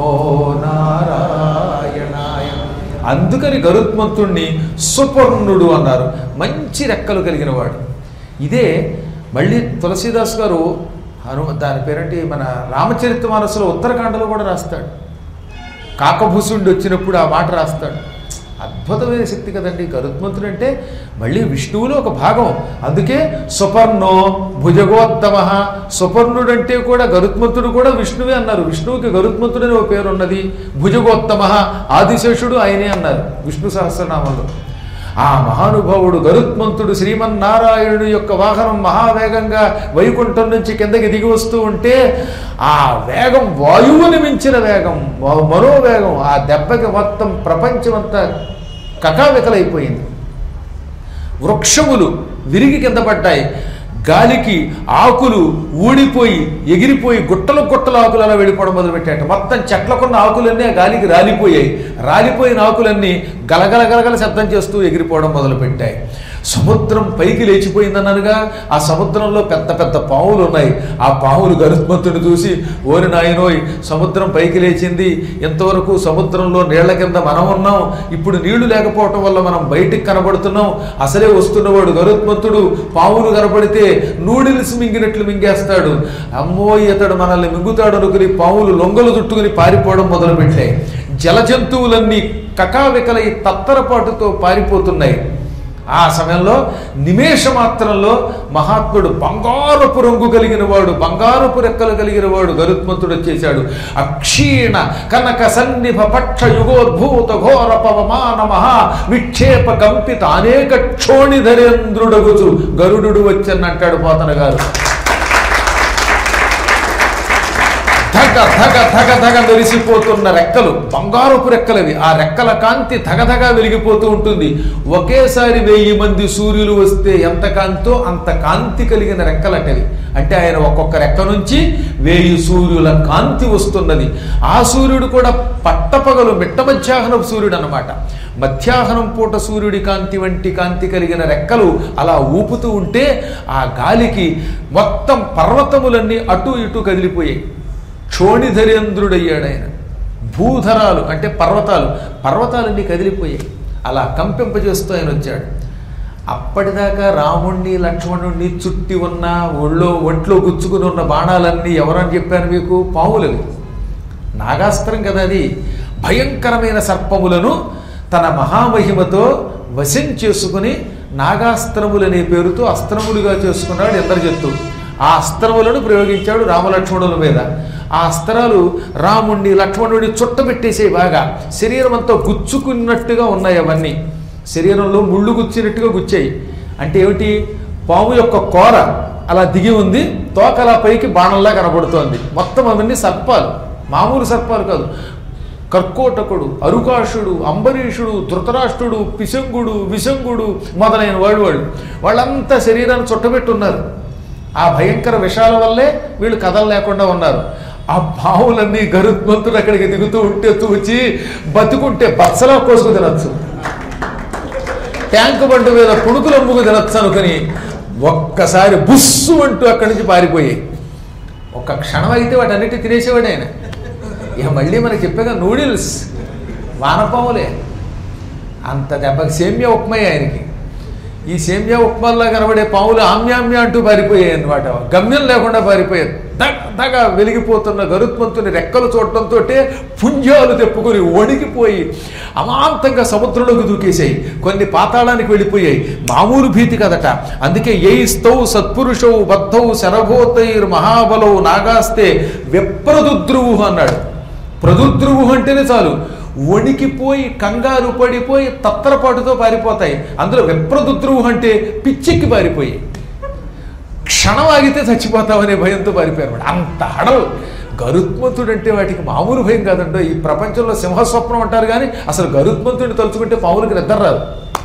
నారాయణాయ. అందుకని గరుత్మంతుణ్ణి సుపర్ణుడు అన్నారు, మంచి రెక్కలు కలిగిన వాడు. ఇదే మళ్ళీ తులసీదాస్ గారు దాని పేరంటే మన రామచరితమానసులో ఉత్తరకాండలో కూడా రాస్తాడు. కాకభూసుండి వచ్చినప్పుడు ఆ మాట రాస్తాడు. అద్భుతమైన శక్తి కదండి గరుత్మంతుడు అంటే. మళ్ళీ విష్ణువులో ఒక భాగం. అందుకే సుపర్ణో భుజగోత్తమ. సుపర్ణుడు అంటే కూడా గరుత్మంతుడు కూడా విష్ణువే అన్నారు. విష్ణువుకి గరుత్మంతుడు అనే ఒక పేరు ఉన్నది. భుజగోత్తమ ఆదిశేషుడు ఆయనే అన్నారు విష్ణు సహస్రనామంలో. ఆ మహానుభావుడు గరుత్మంతుడు శ్రీమన్నారాయణుడి యొక్క వాహనం మహావేగంగా వైకుంఠం నుంచి కిందకి దిగి వస్తూ ఉంటే ఆ వేగం వాయువుని మించిన వేగం, మనోవేగం. ఆ దెబ్బకి మొత్తం ప్రపంచమంతా కకావికలైపోయింది. వృక్షములు విరిగి కింద పడ్డాయి. గాలికి ఆకులు ఊడిపోయి ఎగిరిపోయి గుట్టలు గుట్టల ఆకులు అలా వెళ్ళిపోవడం మొదలుపెట్టాట. మొత్తం చెట్లకున్న ఆకులన్నీ ఆ గాలికి రాలిపోయాయి. రాలిపోయిన ఆకులన్నీ గలగల గలగల శబ్దం చేస్తూ ఎగిరిపోవడం మొదలుపెట్టాయి. సముద్రం పైకి లేచిపోయిందన్నారుగా, ఆ సముద్రంలో పెద్ద పెద్ద పాములు ఉన్నాయి. ఆ పాములు గరుత్మంతుని చూసి, ఓరి నాయనోయ్ సముద్రం పైకి లేచింది, ఇంతవరకు సముద్రంలో నీళ్ల కింద మనం ఉన్నాం, ఇప్పుడు నీళ్లు లేకపోవటం వల్ల మనం బయటికి కనబడుతున్నాం, అసలే వస్తున్నవాడు గరుత్మంతుడు, పాములు కనబడితే నూడిల్స్ మింగినట్లు మింగేస్తాడు, అమ్మో ఇతడు మనల్ని మింగుతాడు అనుకుని పాములు లొంగలు చుట్టుకుని పారిపోవడం మొదలుపెట్టాయి. జలజంతువులన్నీ కకావికలై తత్తరపాటుతో పారిపోతున్నాయి. ఆ సమయంలో నిమేష మాత్రంలో మహాత్ముడు బంగారపు రంగు కలిగిన వాడు, బంగారపు రెక్కలు కలిగిన వాడు గరుత్మంతుడు వచ్చేశాడు. అక్షీణ కనక సన్నిభ పక్ష యుగోద్భూత ఘోర పవమాన మహా విక్షేప కంపిత అనేక క్షోణిధరేంద్రుడగుచు గరుడు వచ్చనంటాడు పోతన గారు. ధగ ధగ ధగ ధగ మెరిసిపోతున్న రెక్కలు, బంగారపు రెక్కలవి. ఆ రెక్కల కాంతి ధగధగా వెలిగిపోతూ ఉంటుంది. ఒకేసారి 1000 మంది సూర్యులు వస్తే ఎంత కాంతో అంత కాంతి కలిగిన రెక్కలటవి. అంటే ఆయన ఒక్కొక్క రెక్క నుంచి 1000 సూర్యుల కాంతి వస్తున్నది. ఆ సూర్యుడు కూడా పట్టపగలు మిట్ట మధ్యాహ్నం సూర్యుడు అన్నమాట. మధ్యాహ్నం పూట సూర్యుడి కాంతి వంటి కాంతి కలిగిన రెక్కలు అలా ఊపుతూ ఉంటే ఆ గాలికి మొత్తం పర్వతములన్నీ అటు ఇటు కదిలిపోయాయి. క్షోణిధరేంద్రుడయ్యాడు ఆయన. భూధరాలు అంటే పర్వతాలన్నీ కదిలిపోయాయి. అలా కంపింపజేస్తూ ఆయన వచ్చాడు. అప్పటిదాకా రాముణ్ణి లక్ష్మణుణ్ణి చుట్టి ఉన్న ఒంట్లో గుచ్చుకుని ఉన్న బాణాలన్నీ ఎవరని చెప్పాను మీకు? పాములవి. నాగాస్త్రం కదా అది. భయంకరమైన సర్పములను తన మహామహిమతో వశం చేసుకుని నాగాస్త్రములనే పేరుతో అస్త్రములుగా చేసుకున్నాడు ఇంద్రజిత్తు. ఆ అస్త్రములను ప్రయోగించాడు రామలక్ష్మణుల మీద. ఆ అస్త్రాలు రాముణ్ణి లక్ష్మణుడిని చుట్టబెట్టేసే బాగా శరీరం అంతా గుచ్చుకున్నట్టుగా ఉన్నాయి. అవన్నీ శరీరంలో ముళ్ళు గుచ్చినట్టుగా గుచ్చాయి. అంటే ఏమిటి? పాము యొక్క కోర అలా దిగి ఉంది, తోక అలా పైకి బాణంలా కనబడుతోంది. మొత్తం అవన్నీ సర్పాలు, మామూలు సర్పాలు కాదు. కర్కోటకుడు, అరుకాషుడు, అంబరీషుడు, ధృతరాష్ట్రుడు, పిశంగుడు, విశంగుడు మొదలైన వాళ్ళంతా శరీరాన్ని చుట్టబెట్టున్నారు. ఆ భయంకర విషాల వల్లే వీళ్ళు కథలు లేకుండా ఉన్నారు. ఆ పావులన్నీ గరుత్మంతుడు అక్కడికి దిగుతూ ఉంటే తూచి బతుకుంటే బత్సలా కోసుకు తినచ్చు, ట్యాంకు బండు మీద పుణుకులు అమ్ముకు తినచ్చు అనుకుని ఒక్కసారి బుస్సు అంటూ అక్కడి నుంచి పారిపోయాయి. ఒక్క క్షణం అయితే వాటన్నిటి తినేసేవాడు ఆయన. ఇక మళ్ళీ మనకి చెప్పాక నూడిల్స్, వానపాములే. అంత దెబ్బకి సేమ్యా ఉప్మా ఆయనకి. ఈ సేమ్యా ఉప్మాల్లా కనబడే పాములు ఆమ్యామ్య అంటూ పారిపోయాయి అన్నమాట. గమ్యం లేకుండా పారిపోయాయి. దగ వెలిగిపోతున్న గరుత్మంతుని రెక్కలు చూడటంతో పుంజాలు తెప్పుకొని వణికిపోయి అమాంతంగా సముద్రంలోకి దూకేశాయి. కొన్ని పాతాళానికి వెళ్ళిపోయాయి. మామూలు భీతి కదట. అందుకే ఏయిస్తౌ సత్పురుషౌ బద్ధౌ శరభోతైర్ మహాబలౌ నాగాస్తే విప్రదుద్రువు అన్నాడు. ప్రదుద్రువు అంటేనే చాలు వణికిపోయి కంగారు పడిపోయి తత్తరపాటుతో పారిపోతాయి. అందులో విప్రదుద్రువు అంటే పిచ్చెక్కి పారిపోయి క్షణం ఆగితే చచ్చిపోతామనే భయంతో పారిపోయారు. అంత హడలు. గరుత్మంతుడు అంటే వాటికి మామూలు భయం కాదంటో. ఈ ప్రపంచంలో సింహస్వప్నం అంటారు కానీ అసలు గరుత్మంతుడిని తలుచుకుంటే పావులకి నిద్ర రాదు.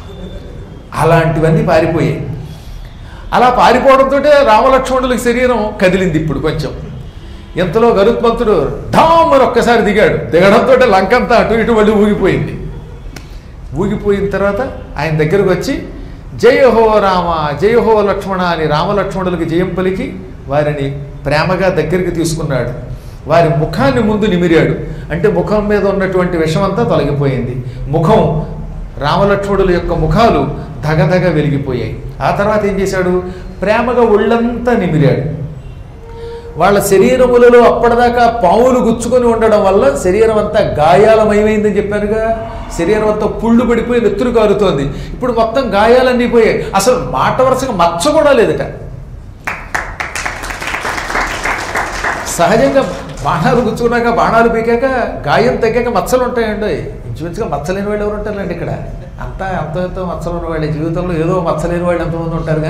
అలాంటివన్నీ పారిపోయాయి. అలా పారిపోవడంతో రామలక్ష్మణులకి శరీరం కదిలింది ఇప్పుడు కొంచెం. ఇంతలో గరుత్మంతుడు ఢామని ఒక్కసారి దిగాడు. దిగడంతో లంకంతా అటు ఇటు మళ్ళీ ఊగిపోయింది. ఊగిపోయిన తర్వాత ఆయన దగ్గరకు వచ్చి జయహో రామ జయహో లక్ష్మణ అని రామలక్ష్మణులకి జయం పలికి వారిని ప్రేమగా దగ్గరికి తీసుకున్నాడు. వారి ముఖాన్ని ముందు నిమిరాడు. అంటే ముఖం మీద ఉన్నటువంటి విషమంతా తొలగిపోయింది. ముఖం, రామలక్ష్మణుల యొక్క ముఖాలు ధగధగ వెలిగిపోయాయి. ఆ తర్వాత ఏం చేశాడు? ప్రేమగా ఒళ్ళంతా నిమిరాడు. వాళ్ళ శరీరములలో అప్పటిదాకా పావులు గుచ్చుకొని ఉండడం వల్ల శరీరం అంతా గాయాలమయమైందని చెప్పానుగా. శరీరం అంతా పుళ్ళు పడిపోయి నెత్తురు కారుతోంది. ఇప్పుడు మొత్తం గాయాలన్నీ పోయాయి. అసలు మాట వరుసగా మచ్చ కూడా లేదట. సహజంగా బాణాలు గుచ్చుకున్నాక, బాణాలు పీకాక, గాయం తగ్గాక మచ్చలు ఉంటాయండి. ఇంచుమించుగా మచ్చలేని వాళ్ళు ఎవరు ఉంటారండి ఇక్కడ? అంతా ఎంతో మచ్చలు ఉన్న వాళ్ళే. జీవితంలో ఏదో మచ్చలేని వాళ్ళు ఎంతమంది ఉంటారు.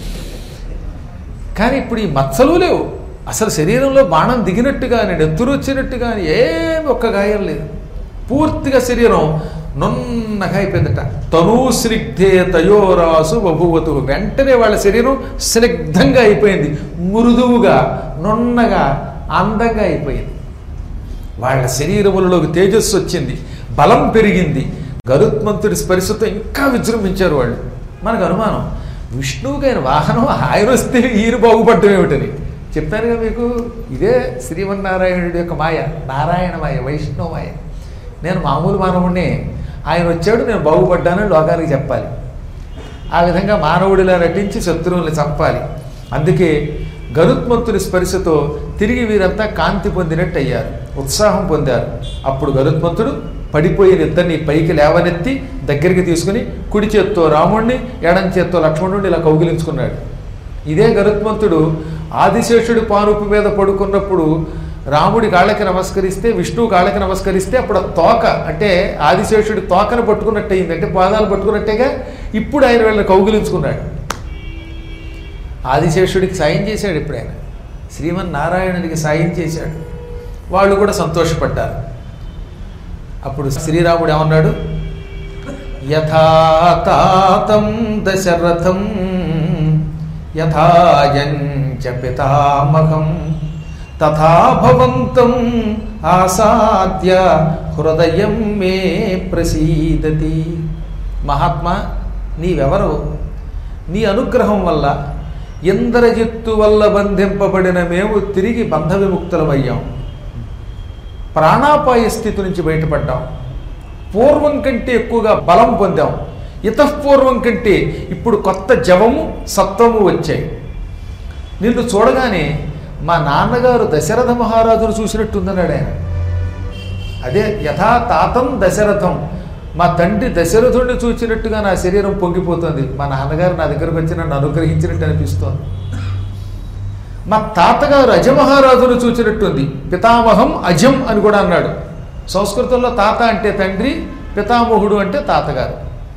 కానీ ఇప్పుడు ఈ మచ్చలు లేవు. అసలు శరీరంలో బాణం దిగినట్టు కానీ, నెత్తురు వచ్చినట్టు కానీ ఏమి ఒక్క గాయం లేదు. పూర్తిగా శరీరం నున్నగా అయిపోయిందట. తనూ స్నిగ్ధే తయోరాసు బభువతు. వెంటనే వాళ్ళ శరీరం స్నిగ్ధంగా అయిపోయింది. మృదువుగా, నున్నగా, అందంగా అయిపోయింది. వాళ్ళ శరీరములలోకి తేజస్సు వచ్చింది, బలం పెరిగింది. గరుత్మంతుడి స్పర్శతో ఇంకా విజృంభించారు వాళ్ళు. మనకు అనుమానం, విష్ణువుకైన వాహనం ఆయన వస్తే ఈయన బాగుపడ్డం ఏమిటని చెప్పానుగా మీకు. ఇదే శ్రీమన్నారాయణుడి యొక్క మాయ, నారాయణ మాయ, వైష్ణవ మాయ. నేను మామూలు మానవుడిని, ఆయన వచ్చాడు, నేను బాగుపడ్డానని లోకానికి చెప్పాలి. ఆ విధంగా మానవుడిలా నటించి శత్రువుల్ని చంపాలి. అందుకే గరుత్మంతుని స్పర్శతో తిరిగి వీరంతా కాంతి పొందినట్టు అయ్యారు, ఉత్సాహం పొందారు. అప్పుడు గరుత్మంతుడు పడిపోయిన ఇద్దరిని పైకి లేవనెత్తి దగ్గరికి తీసుకుని కుడి చేత్తో రాముణ్ణి, ఎడం చేత్తో లక్ష్మణుడిని ఇలా కౌగిలించుకున్నాడు. ఇదే గరుత్మంతుడు ఆదిశేషుడి పానుపు మీద పడుకున్నప్పుడు రాముడి కాళ్ళకి నమస్కరిస్తే, విష్ణువు కాళ్ళకి నమస్కరిస్తే అప్పుడు ఆ తోక, అంటే ఆదిశేషుడి తోకను పట్టుకున్నట్టు అయింది. అంటే పాదాలు పట్టుకున్నట్టేగా. ఇప్పుడు ఆయన వీళ్ళని కౌగిలించుకున్నాడు. ఆదిశేషుడికి సాయం చేశాడు. ఇప్పుడు ఆయన శ్రీమన్నారాయణుడికి సాయం చేశాడు. వాళ్ళు కూడా సంతోషపడ్డారు. అప్పుడు శ్రీరాముడు ఏమన్నాడు? యథాతాతం దశరథం యథాయంచ పితామహం తథా భవంతం ఆసాద్య హృదయం మే ప్రసీదతి. మహాత్మా, నీవెవరు? నీ అనుగ్రహం వల్ల, ఇంద్రజిత్తు వల్ల బంధింపబడిన మేము తిరిగి బంధ విముక్తులమయ్యాం. ప్రాణాపాయ స్థితి నుంచి బయటపడ్డాం. పూర్వం కంటే ఎక్కువగా బలం పొందాం. ఇతఃపూర్వం కంటే ఇప్పుడు కొత్త జవము, సత్వము వచ్చాయి. నిన్ను చూడగానే మా నాన్నగారు దశరథ మహారాజును చూసినట్టుందన్నాడు ఆయన. అదే యథా తాతం దశరథం, మా తండ్రి దశరథుడిని చూసినట్టుగా నా శరీరం పొంగిపోతుంది. మా నాన్నగారు నా దగ్గరకు వచ్చి నన్ను అనుగ్రహించినట్టు అనిపిస్తోంది. మా తాతగారు అజమహారాజును చూసినట్టుంది. పితామహం అజం అని కూడా అన్నాడు. సంస్కృతంలో తాత అంటే తండ్రి, పితామహుడు అంటే తాతగారు.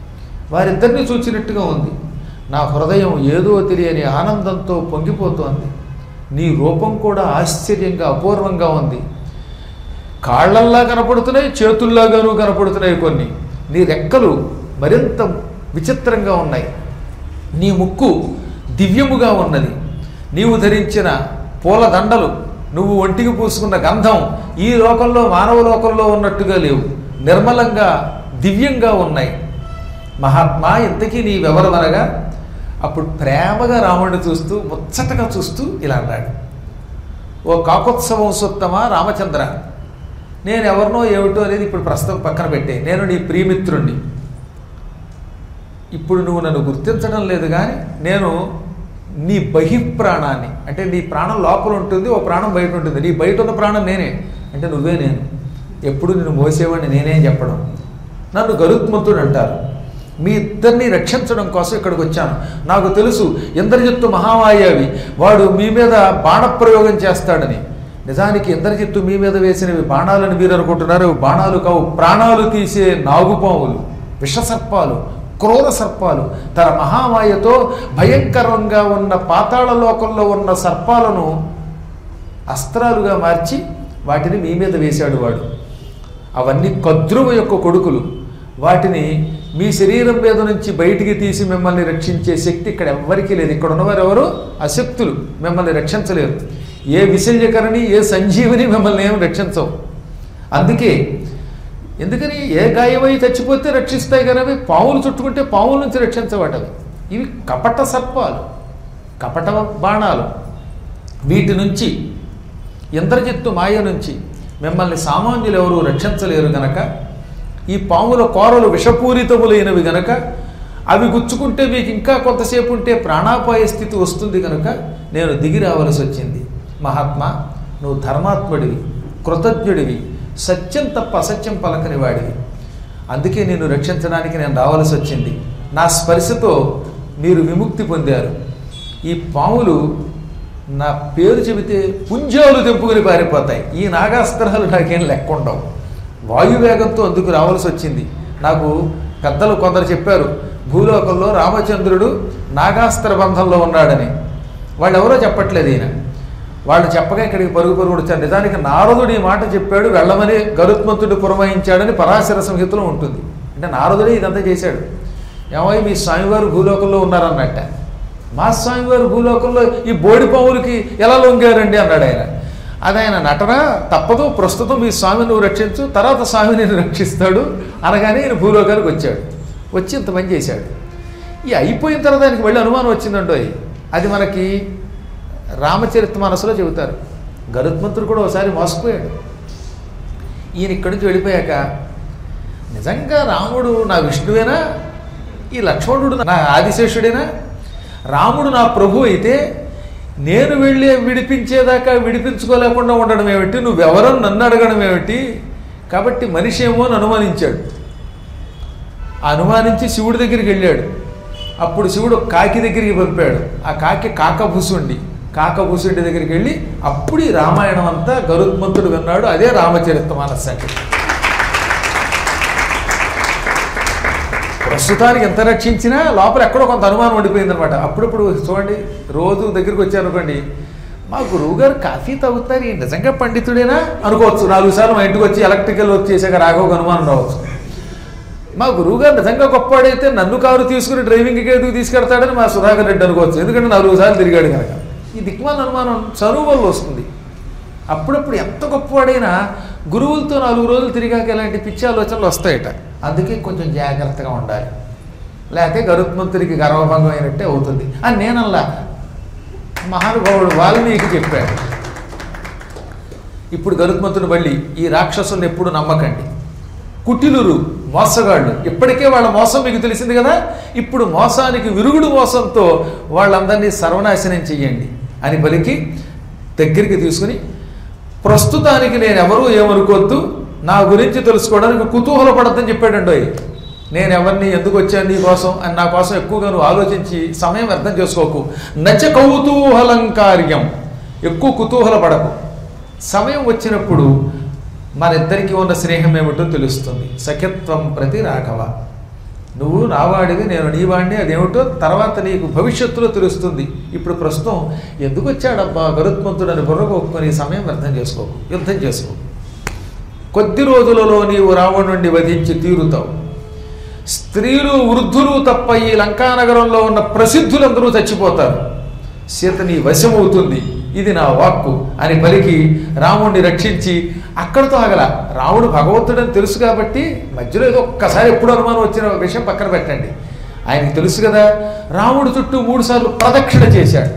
వారిద్దరిని చూచినట్టుగా ఉంది. నా హృదయం ఏదో తెలియని ఆనందంతో పొంగిపోతోంది. నీ రూపం కూడా ఆశ్చర్యంగా అపూర్వంగా ఉంది. కాళ్ళల్లా కనపడుతున్నాయి, చేతుల్లాగాను కనపడుతున్నాయి కొన్ని. నీ రెక్కలు మరింత విచిత్రంగా ఉన్నాయి. నీ ముక్కు దివ్యముగా ఉన్నది. నీవు ధరించిన పూల దండలు, నువ్వు ఒంటికి పూసుకున్న గంధం ఈ లోకంలో మానవ లోకంలో ఉన్నట్టుగా లేవు, నిర్మలంగా దివ్యంగా ఉన్నాయి. మహాత్మా, ఇంతకీ నీవెవరవనగా అప్పుడు ప్రేమగా రాముడిని చూస్తూ ముచ్చటగా చూస్తూ ఇలా అన్నాడు. ఓ కాకోత్సవం సొత్తమ రామచంద్ర, నేను ఎవరినో ఏమిటో అనేది ఇప్పుడు ప్రస్తుతం పక్కన పెట్టే. నేను నీ ప్రియమిత్రుణ్ణి. ఇప్పుడు నువ్వు నన్ను గుర్తించడం లేదు, కానీ నేను నీ బహిప్రాణాన్ని, అంటే నీ ప్రాణం లోపల ఉంటుంది, ఓ ప్రాణం బయట ఉంటుంది. నీ బయట ఉన్న ప్రాణం నేనే, అంటే నువ్వే నేను. ఎప్పుడు నిన్ను మోసేవాడిని నేనే చెప్పడం. నన్ను గరుత్మంతుడు అంటారు. మీ ఇద్దరిని రక్షించడం కోసం ఇక్కడికి వచ్చాను. నాకు తెలుసు ఇంద్రజిత్తు మహామాయావి, వాడు మీ మీద బాణప్రయోగం చేస్తాడని. నిజానికి ఇంద్రజిత్తు మీ మీద వేసినవి బాణాలని మీరు అనుకుంటున్నారు. బాణాలు కావు, ప్రాణాలు తీసే నాగుపాములు, విషసర్పాలు, క్రూర సర్పాలు. తన మహామాయతో భయంకరంగా ఉన్న పాతాళ లోకంలో ఉన్న సర్పాలను అస్త్రాలుగా మార్చి వాటిని మీ మీద వేశాడు వాడు. అవన్నీ కద్రువ యొక్క కొడుకులు. వాటిని మీ శరీరం మీద నుంచి బయటికి తీసి మిమ్మల్ని రక్షించే శక్తి ఇక్కడ ఎవ్వరికీ లేదు. ఇక్కడ ఉన్నవారు ఎవరు అశక్తులు, మిమ్మల్ని రక్షించలేరు. ఏ విశల్యకరణి, ఏ సంజీవిని మిమ్మల్ని ఏమి రక్షించవు. ఎందుకని ఏ గాయమై చచ్చిపోతే రక్షిస్తాయి కానీ అవి పావులు చుట్టుకుంటే పావుల నుంచి రక్షించబడ్డవి. ఇవి కపట సర్పాలు, కపట బాణాలు. వీటి నుంచి, ఇంద్రజిత్తు మాయ నుంచి మిమ్మల్ని సామాన్యులు ఎవరు రక్షించలేరు గనక, ఈ పాముల కోరలు విషపూరితములైనవి గనక, అవి గుచ్చుకుంటే మీకు ఇంకా కొంతసేపు ఉంటే ప్రాణాపాయ స్థితి వస్తుంది కనుక నేను దిగి రావలసి వచ్చింది. మహాత్మా, నువ్వు ధర్మాత్ముడివి, కృతజ్ఞుడివి, సత్యం తప్ప అసత్యం పలకని వాడివి. అందుకే నిన్ను రక్షించడానికి నేను రావాల్సి వచ్చింది. నా స్పర్శతో మీరు విముక్తి పొందారు. ఈ పాములు నా పేరు చెబితే పుంజాలు తెంపుకొని పారిపోతాయి. ఈ నాగాస్త్రాలు నాకేం లెక్క ఉండవు. వాయువేగంతో అందుకు రావాల్సి వచ్చింది. నాకు పెద్దలు కొందరు చెప్పారు, భూలోకంలో రామచంద్రుడు నాగాస్త్ర బంధంలో ఉన్నాడని. వాళ్ళు ఎవరో చెప్పట్లేదు ఈయన. వాళ్ళు చెప్పగా ఇక్కడికి పరుగు వచ్చారు. నిజానికి నారదుడు ఈ మాట చెప్పాడు, వెళ్ళమని గరుత్మంతుడు పురమాయించాడని పరాశర సంహితలో ఉంటుంది. అంటే నారదుడే ఇదంతా చేశాడు. ఏమై మీ స్వామివారు భూలోకంలో ఉన్నారన్నట్ట. మా స్వామివారు భూలోకంలో ఈ బోడిపావులకి ఎలా లొంగారండి అన్నాడు ఆయన. అది ఆయన నటన, తప్పదు, ప్రస్తుతం మీ స్వామి నువ్వు రక్షించు, తర్వాత స్వామి నేను రక్షిస్తాడు అనగానే ఈయన భూలోకానికి వచ్చాడు. వచ్చి ఇంత పని చేశాడు. ఈ అయిపోయిన తర్వాత ఆయనకి మళ్ళీ అనుమానం వచ్చిందంటో. అది మనకి రామచరిత్ర మనసులో చెబుతారు. గరుత్మంతుడు కూడా ఒకసారి మోసపోయాడు. ఈయన ఇక్కడి నుంచి వెళ్ళిపోయాక, నిజంగా రాముడు నా విష్ణువేనా, ఈ లక్ష్మణుడు నా ఆదిశేషుడేనా, రాముడు నా ప్రభు అయితే నేను వెళ్ళి విడిపించేదాకా విడిపించుకోలేకుండా ఉండడం ఏమిటి, నువ్వెవరని నన్ను అడగడం ఏమిటి. కాబట్టి మనిషి ఏమో అని అనుమానించాడు. అనుమానించి శివుడి దగ్గరికి వెళ్ళాడు. అప్పుడు శివుడు కాకి దగ్గరికి పంపాడు. ఆ కాకి కాకభూసుండి దగ్గరికి వెళ్ళి అప్పుడు ఈ రామాయణం అంతా గరుత్మంతుడు విన్నాడు. అదే రామచరిత మానస. ప్రస్తుతానికి ఎంత రక్షించినా లోపల ఎక్కడో కొంత అనుమానం ఉండిపోయిందనమాట. అప్పుడప్పుడు చూడండి, రోజు దగ్గరికి వచ్చారనుకోండి, మా గురువుగారు కాఫీ తాగుతారు, ఈ నిజంగా పండితుడేనా అనుకోవచ్చు. 4 సార్లు మా ఇంటికి వచ్చి ఎలక్ట్రికల్ వర్క్ చేశాక రాఘవ అనుమానం రావచ్చు. మా గురువుగారు నిజంగా గొప్పవాడైతే నన్ను కారు తీసుకుని డ్రైవింగ్కి ఎందుకు తీసుకెడతాడని మా సుధాకర్ రెడ్డి అనుకోవచ్చు. ఎందుకంటే 4 సార్లు తిరిగాడు కనుక. ఈ దిక్మాల అనుమానం చదువు వల్ల వస్తుంది. అప్పుడప్పుడు ఎంత గొప్పవాడైనా గురువులతో 4 రోజులు తిరిగాక ఇలాంటి పిచ్చి ఆలోచనలు వస్తాయట. అందుకే కొంచెం జాగ్రత్తగా ఉండాలి, లేకపోతే గరుత్మంతుడికి గర్వభంగం అయినట్టే అవుతుంది అని నేనల్లా మహానుభావుడు వాల్మీకి చెప్పాడు. ఇప్పుడు గరుత్మంతుడు మళ్ళీ ఈ రాక్షసుల్ని ఎప్పుడు నమ్మకండి, కుటిలురు, మోసగాళ్ళు, ఇప్పటికే వాళ్ళ మోసం మీకు తెలిసింది కదా, ఇప్పుడు మోసానికి విరుగుడు మోసంతో వాళ్ళందరినీ సర్వనాశనం చెయ్యండి అని పలికి దగ్గరికి తీసుకుని, ప్రస్తుతానికి నేనెవరూ ఏమనుకోవద్దు, నా గురించి తెలుసుకోవడానికి కుతూహలపడద్దని చెప్పాడండి. నేను ఎవరిని, ఎందుకు వచ్చాను నీ కోసం అని నా కోసం ఎక్కువగా నువ్వు ఆలోచించి సమయం వ్యర్థం చేసుకోకు. నచ కౌతూహలంకార్యం, ఎక్కువ కుతూహలపడకు. సమయం వచ్చినప్పుడు మన ఇద్దరికి ఉన్న స్నేహం ఏమిటో తెలుస్తుంది. సఖ్యత్వం ప్రతి రాఘవ, నువ్వు నావాడివి, నేను నీవాడిని, అదేమిటో తర్వాత నీకు భవిష్యత్తులో తెలుస్తుంది. ఇప్పుడు ప్రస్తుతం ఎందుకు వచ్చాడబ్బా గరుత్మంతుడు అని బుర్రగొక్కుని సమయం వ్యర్థం చేసుకోకు, యుద్ధం చేసుకో. కొద్ది రోజులలో నీవు రావణుణ్ణి వధించి తీరుతావు. స్త్రీలు వృద్ధులు తప్ప ఈ లంకానగరంలో ఉన్న ప్రసిద్ధులందరూ చచ్చిపోతారు. సీత నీ వశమవుతుంది, ఇది నా వాక్కు అని పలికి రాముణ్ణి రక్షించి అక్కడితో ఆగల. రాముడు భగవంతుడని తెలుసు కాబట్టి మధ్యలో ఏదో ఒక్కసారి ఎప్పుడు అనుమానం వచ్చిన విషయం పక్కన పెట్టండి. ఆయనకి తెలుసు కదా. రాముడు చుట్టూ 3 సార్లు ప్రదక్షిణ చేశాడు.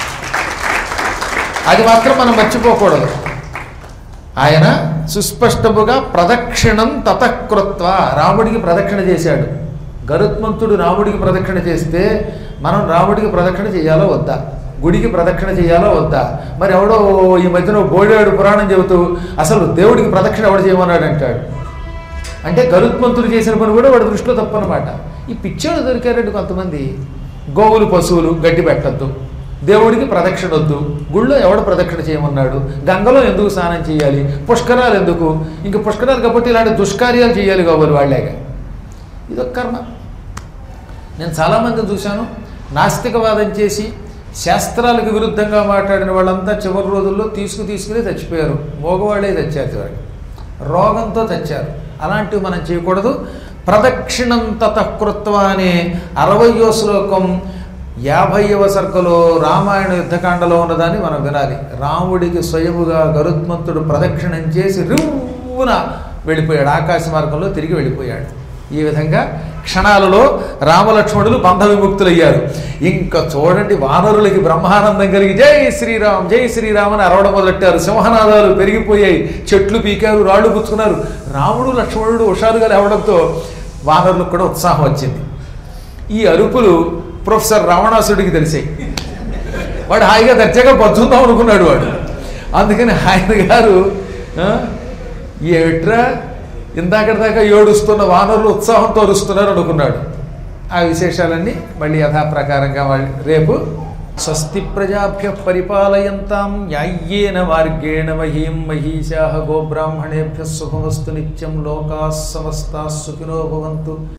అది మాత్రం మనం మర్చిపోకూడదు. ఆయన సుస్పష్టముగా ప్రదక్షిణం తతకృత్వ రాముడికి ప్రదక్షిణ చేశాడు. గరుత్మంతుడు రాముడికి ప్రదక్షిణ చేస్తే మనం రాముడికి ప్రదక్షిణ చేయాలో వద్దా? గుడికి ప్రదక్షిణ చేయాలో వద్దా? మరి ఎవడో ఈ మధ్యన బోడేడు పురాణం చెబుతూ అసలు దేవుడికి ప్రదక్షిణ ఎవడు చేయమన్నాడు అంటాడు. అంటే గరుత్మంతుడు చేసిన పని కూడా వాడి దృష్టిలో తప్పనమాట. ఈ పిచ్చోడు దొరికారండి కొంతమంది. గోవులు పశువులు గడ్డి పెట్టద్దు, దేవుడికి ప్రదక్షిణ వద్దు, గుళ్ళో ఎవడు ప్రదక్షిణ చేయమన్నాడు, గంగలో ఎందుకు స్నానం చేయాలి, పుష్కరాలు ఎందుకు, ఇంక పుష్కరాలు కాబట్టి ఇలాంటి దుష్కార్యాలు చేయాలి కాబట్టి వాళ్ళేగా. ఇదొక కర్మ. నేను చాలామందిని చూశాను, నాస్తికవాదం చేసి శాస్త్రాలకు విరుద్ధంగా మాట్లాడిన వాళ్ళంతా చివరి రోజుల్లో తీసుకుని చచ్చిపోయారు. మగవాళ్ళే చచ్చారు, చివరికి రోగంతో చచ్చారు. అలాంటివి మనం చేయకూడదు. ప్రదక్షిణం తతకృత్వ అనే 60వ శ్లోకం 50వ సర్గలో రామాయణ యుద్ధకాండలో ఉన్నదాన్ని మనం వినాలి. రాముడికి స్వయముగా గరుత్మంతుడు ప్రదక్షిణం చేసి రివ్వున వెళ్ళిపోయాడు, ఆకాశ మార్గంలో తిరిగి వెళ్ళిపోయాడు. ఈ విధంగా క్షణాలలో రామలక్ష్మణులు బంధ విముక్తులయ్యారు. ఇంకా చూడండి, వానరులకి బ్రహ్మానందం కలిగి జై శ్రీరామ్ జై శ్రీరామ్ అని అరవడం మొదలెట్టారు. సింహనాదాలు పెరిగిపోయాయి, చెట్లు పీకారు, రాళ్ళు పుచ్చుకున్నారు. రాముడు లక్ష్మణుడు హుషారుగా లేవడంతో వానరులకు కూడా ఉత్సాహం వచ్చింది. ఈ అరుపులు ప్రొఫెసర్ రావణాసుడికి తెలిసాయి. వాడు హాయిగా దర్జాగా బతుకుతాం అనుకున్నాడు వాడు. అందుకని ఆయన గారు ఏమిట్రా ఇందాకటి దాకా ఏడుస్తున్న వానరులు ఉత్సాహంతో అరుస్తున్నారు అనుకున్నాడు. ఆ విశేషాలన్నీ మళ్ళీ యథాప్రకారంగా రేపు. స్వస్తి ప్రజాభ్య పరిపాలయంతాం న్యాయ్యేన మార్గేణ మహీం మహీశాః గోబ్రాహ్మణేభ్యः శుభమస్తు నిత్యం. లోకాః సమస్తాః సుఖినో భవంతు.